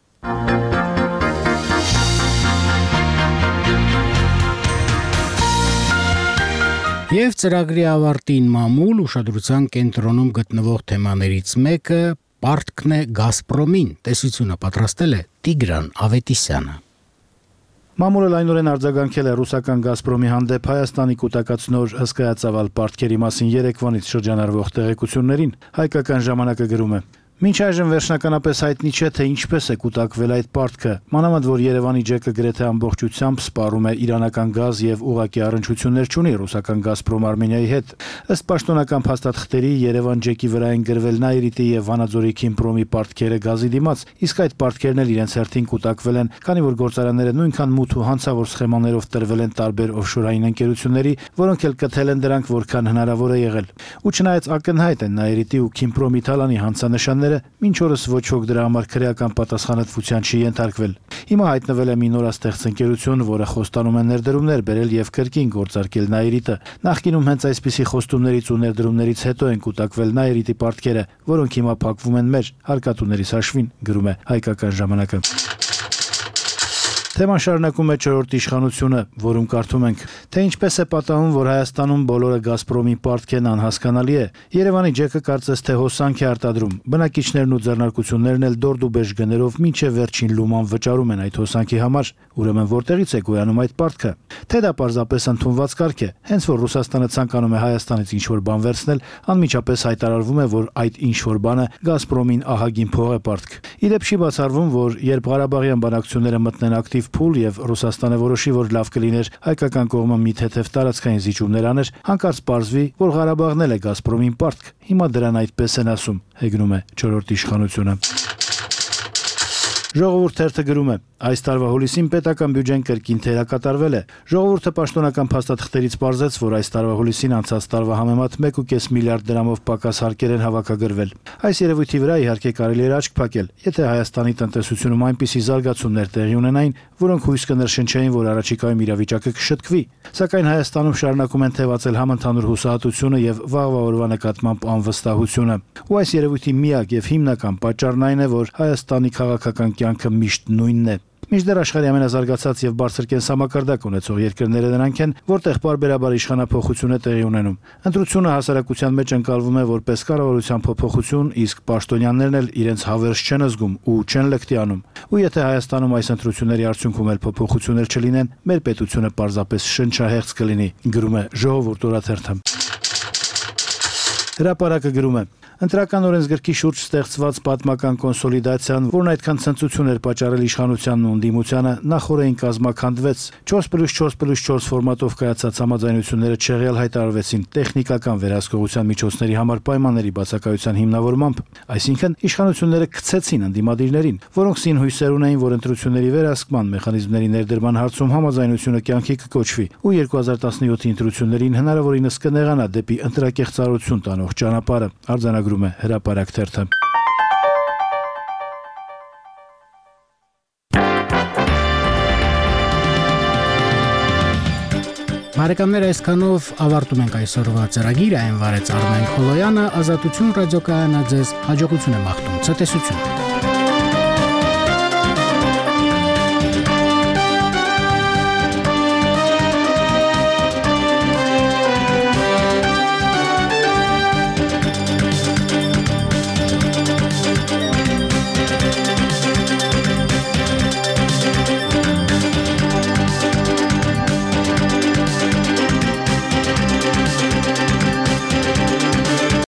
Եվ ծրագրի ավարտին մամուլ ուշադրության կենտրոնում գտնվող թեմաներից մեկը պարտքն է Գազպրոմին, տեսությունը պատրաստել է Տիգրան Ավետիսյանը։ Մամուլը լայնորեն արձագանքել է ռուսական Գազպրոմի հանդեպ Հայաստանի կուտակածնոր հսկայածավալ պարտքերի մասին երեկվանից շրջանառվող տեղեկություններին, հայկական ժամանակը գրում է. Մինչ այժմ վերջնականապես հայտնի չէ, թե ինչպես է կուտակվել այդ պարտքը, մանավանդ որ Երևանի ջեկը գրեթե ամբողջությամբ սպառում է իրանական գազ եւ ուղղակի առնչություններ չունի ռուսական Գազպրոմ Արմենիայի հետ։ Ըստ պաշտոնական փաստաթղթերի Երևան ջեկի վրա են գրվել Նայրիտի եւ Վանաձորի Քիմպրոմի պարտքերը գազի դիմաց, իսկ այդ պարտքերն էլ իրենց հերթին կուտակվել են, քանի որ գործարանները նույնքան մութ ու հանցավոր սխեմաներով տրվել են տարբեր օֆշորային ընկերությունների, որոնք էլ կթել են դրանք որքան հնարավոր է եղել։ Ու չնայած ակնհայտ են Նայրիտի ու Քիմպրոմի թալանի հանցանշանները, մինչ օրս ոչ ոք դրա համար քրեական պատասխանատվության չի ենթարկվել։ Հիմա հայտնվել է մի նորաստեղծ ընկերություն, որը խոստանում է ներդրումներ բերել եւ կրկին գործարկել Նայրիտը։ Նախկինում հենց այսպիսի խոստումներից ու ներդրումներից հետո են կուտակվել Նայրիտի պարտքերը, որոնք հիմա փակվում են մեր հարկատուներիս հաշվին, գրում է Հայկական ժամանակը։ Թեման շարունակում է չորրորդ իշխանությունը, որում կարդում ենք, թե ինչպես է պատահում, որ Հայաստանում բոլորը Գազպրոմի պարտքեն անհասկանալի է։ Երևանի ջեկը կարծես թե հոսանք է արտադրում։ Բնակիչներն ու ձեռնարկություններն էլ դորդուբեժ գներով մինչև վերջին լուման վճարում են այդ հոսանքի համար, ուրեմն որտեղից է գոյանում այդ պարտքը։ Թե դա պարզապես ընդունված կարգ է, հենց որ Ռուսաստանը ցանկանում է Հայաստանից ինչ-որ բան վերցնել, անմիջապես հայտարարվում է, որ այդ ինչ-որ բանը Գազպրոմին ահագին փող է պարտք։ Իդեպ չի բացառվում, որ երբ Ղարաբաղյան բանակցությունները մտնեն ակտիվ փուլ եւ Ռուսաստանը որոշի, որ լավ կլիներ հայկական կողմը մի թեթև տարածքային զիջումներ աներ, հանկարծ պարզվի, որ Ղարաբաղն էլ է Գազպրոմին պարտք։ Հիմա դրան այդպես են ասում, հեգնում է չորրորդ իշխանությունը։ Ժողովուրդ թերթը գրում է. այս տարվա հուլիսին պետական բյուջեն կրկին թերակատարվել է։ Ժողովուրդը պաշտոնական փաստաթղթերից պարզեց, որ այս տարվա հուլիսին անցած տարվա համեմատ մեկ ու կես միլիարդ դրամով պակաս հարկեր են հավաքագրվել։ Այս երևույթի վրա իհարկե կարելի էր աչք փակել, եթե Հայաստանի տնտեսությունում այնպիսի զարգացումներ տեղի ունենային, որոնք հույս կներշնչեին, որ առաջիկայում իրավիճակը կշտկվի։ Սակայն Հայաստանում շարունակում են թևածել համընդհանուր հուսահատությունը եւ վաղվա օրվա նկատմամբ անվստահությունը։ Ու այս երևույթի միակ եւ հիմնական պատճառն այն է, որ Հայաստանի քաղաքական կյանքը միշտ նույնն է։ Մինչդեռ աշխարհի ամենազարգացած եւ բարձր կենսամակարդակ ունեցող երկրները նրանք են, որտեղ պարբերաբար իշխանափոխություն է տեղի ունենում։ Ընտրությունը հասարակության մեջ ընկալվում է որպես կառավարության փոփոխություն, իսկ պաշտոնյաներն էլ իրենց հավերժ չեն զգում ու չեն լկտի անում։ Ու եթե Հայաստանում այս ընտրությունների արդյունքում էլ փոփոխություններ չլինեն, մեր պետությունը պարզապես շնչահեղձ կլինի, գրում է Ժողովուրդ օրաթերթը։ Հրապարակը գրում է. Ընտրական օրենսգրքի շուրջ ստեղծված պատմական կոնսոլիդացիան, որն այդքան ցնծություն էր պատճառել իշխանությանն ու ընդդիմությանը, նախորդին կազմաքանդվեց։ չորս պլյուս չորս պլյուս չորս ֆորմատով կայացած համաձայնությունները չեղյալ հայտարարվեցին տեխնիկական վերահսկողության միջոցների համար պայմանների բացակայության հիմնավորմամբ, այսինքն իշխանությունները քցեցին ընդդիմադիրներին, որոնք սին հույսեր ունեին, որ ընտրությունների վերահսկման մեխանիզմների ներդրման հարցում համաձայնությունը կյանքի կկոչվի ու երկու հազար տասնյոթի ընտրություններին հնարավորինս կնեղանա դեպի ընտրակեղծարություն տանող ճանապարհը, արձանագրում է Հրապարակ թերթը։ Բարեկամներ, այսքանով ավարտում ենք այսօրվա ծրագիրը, այն վարեց Արմեն Խոլոյանը, Ազատություն ռադիոկայանը ձեզ հաջողություն է մաղթում, ցտեսություն։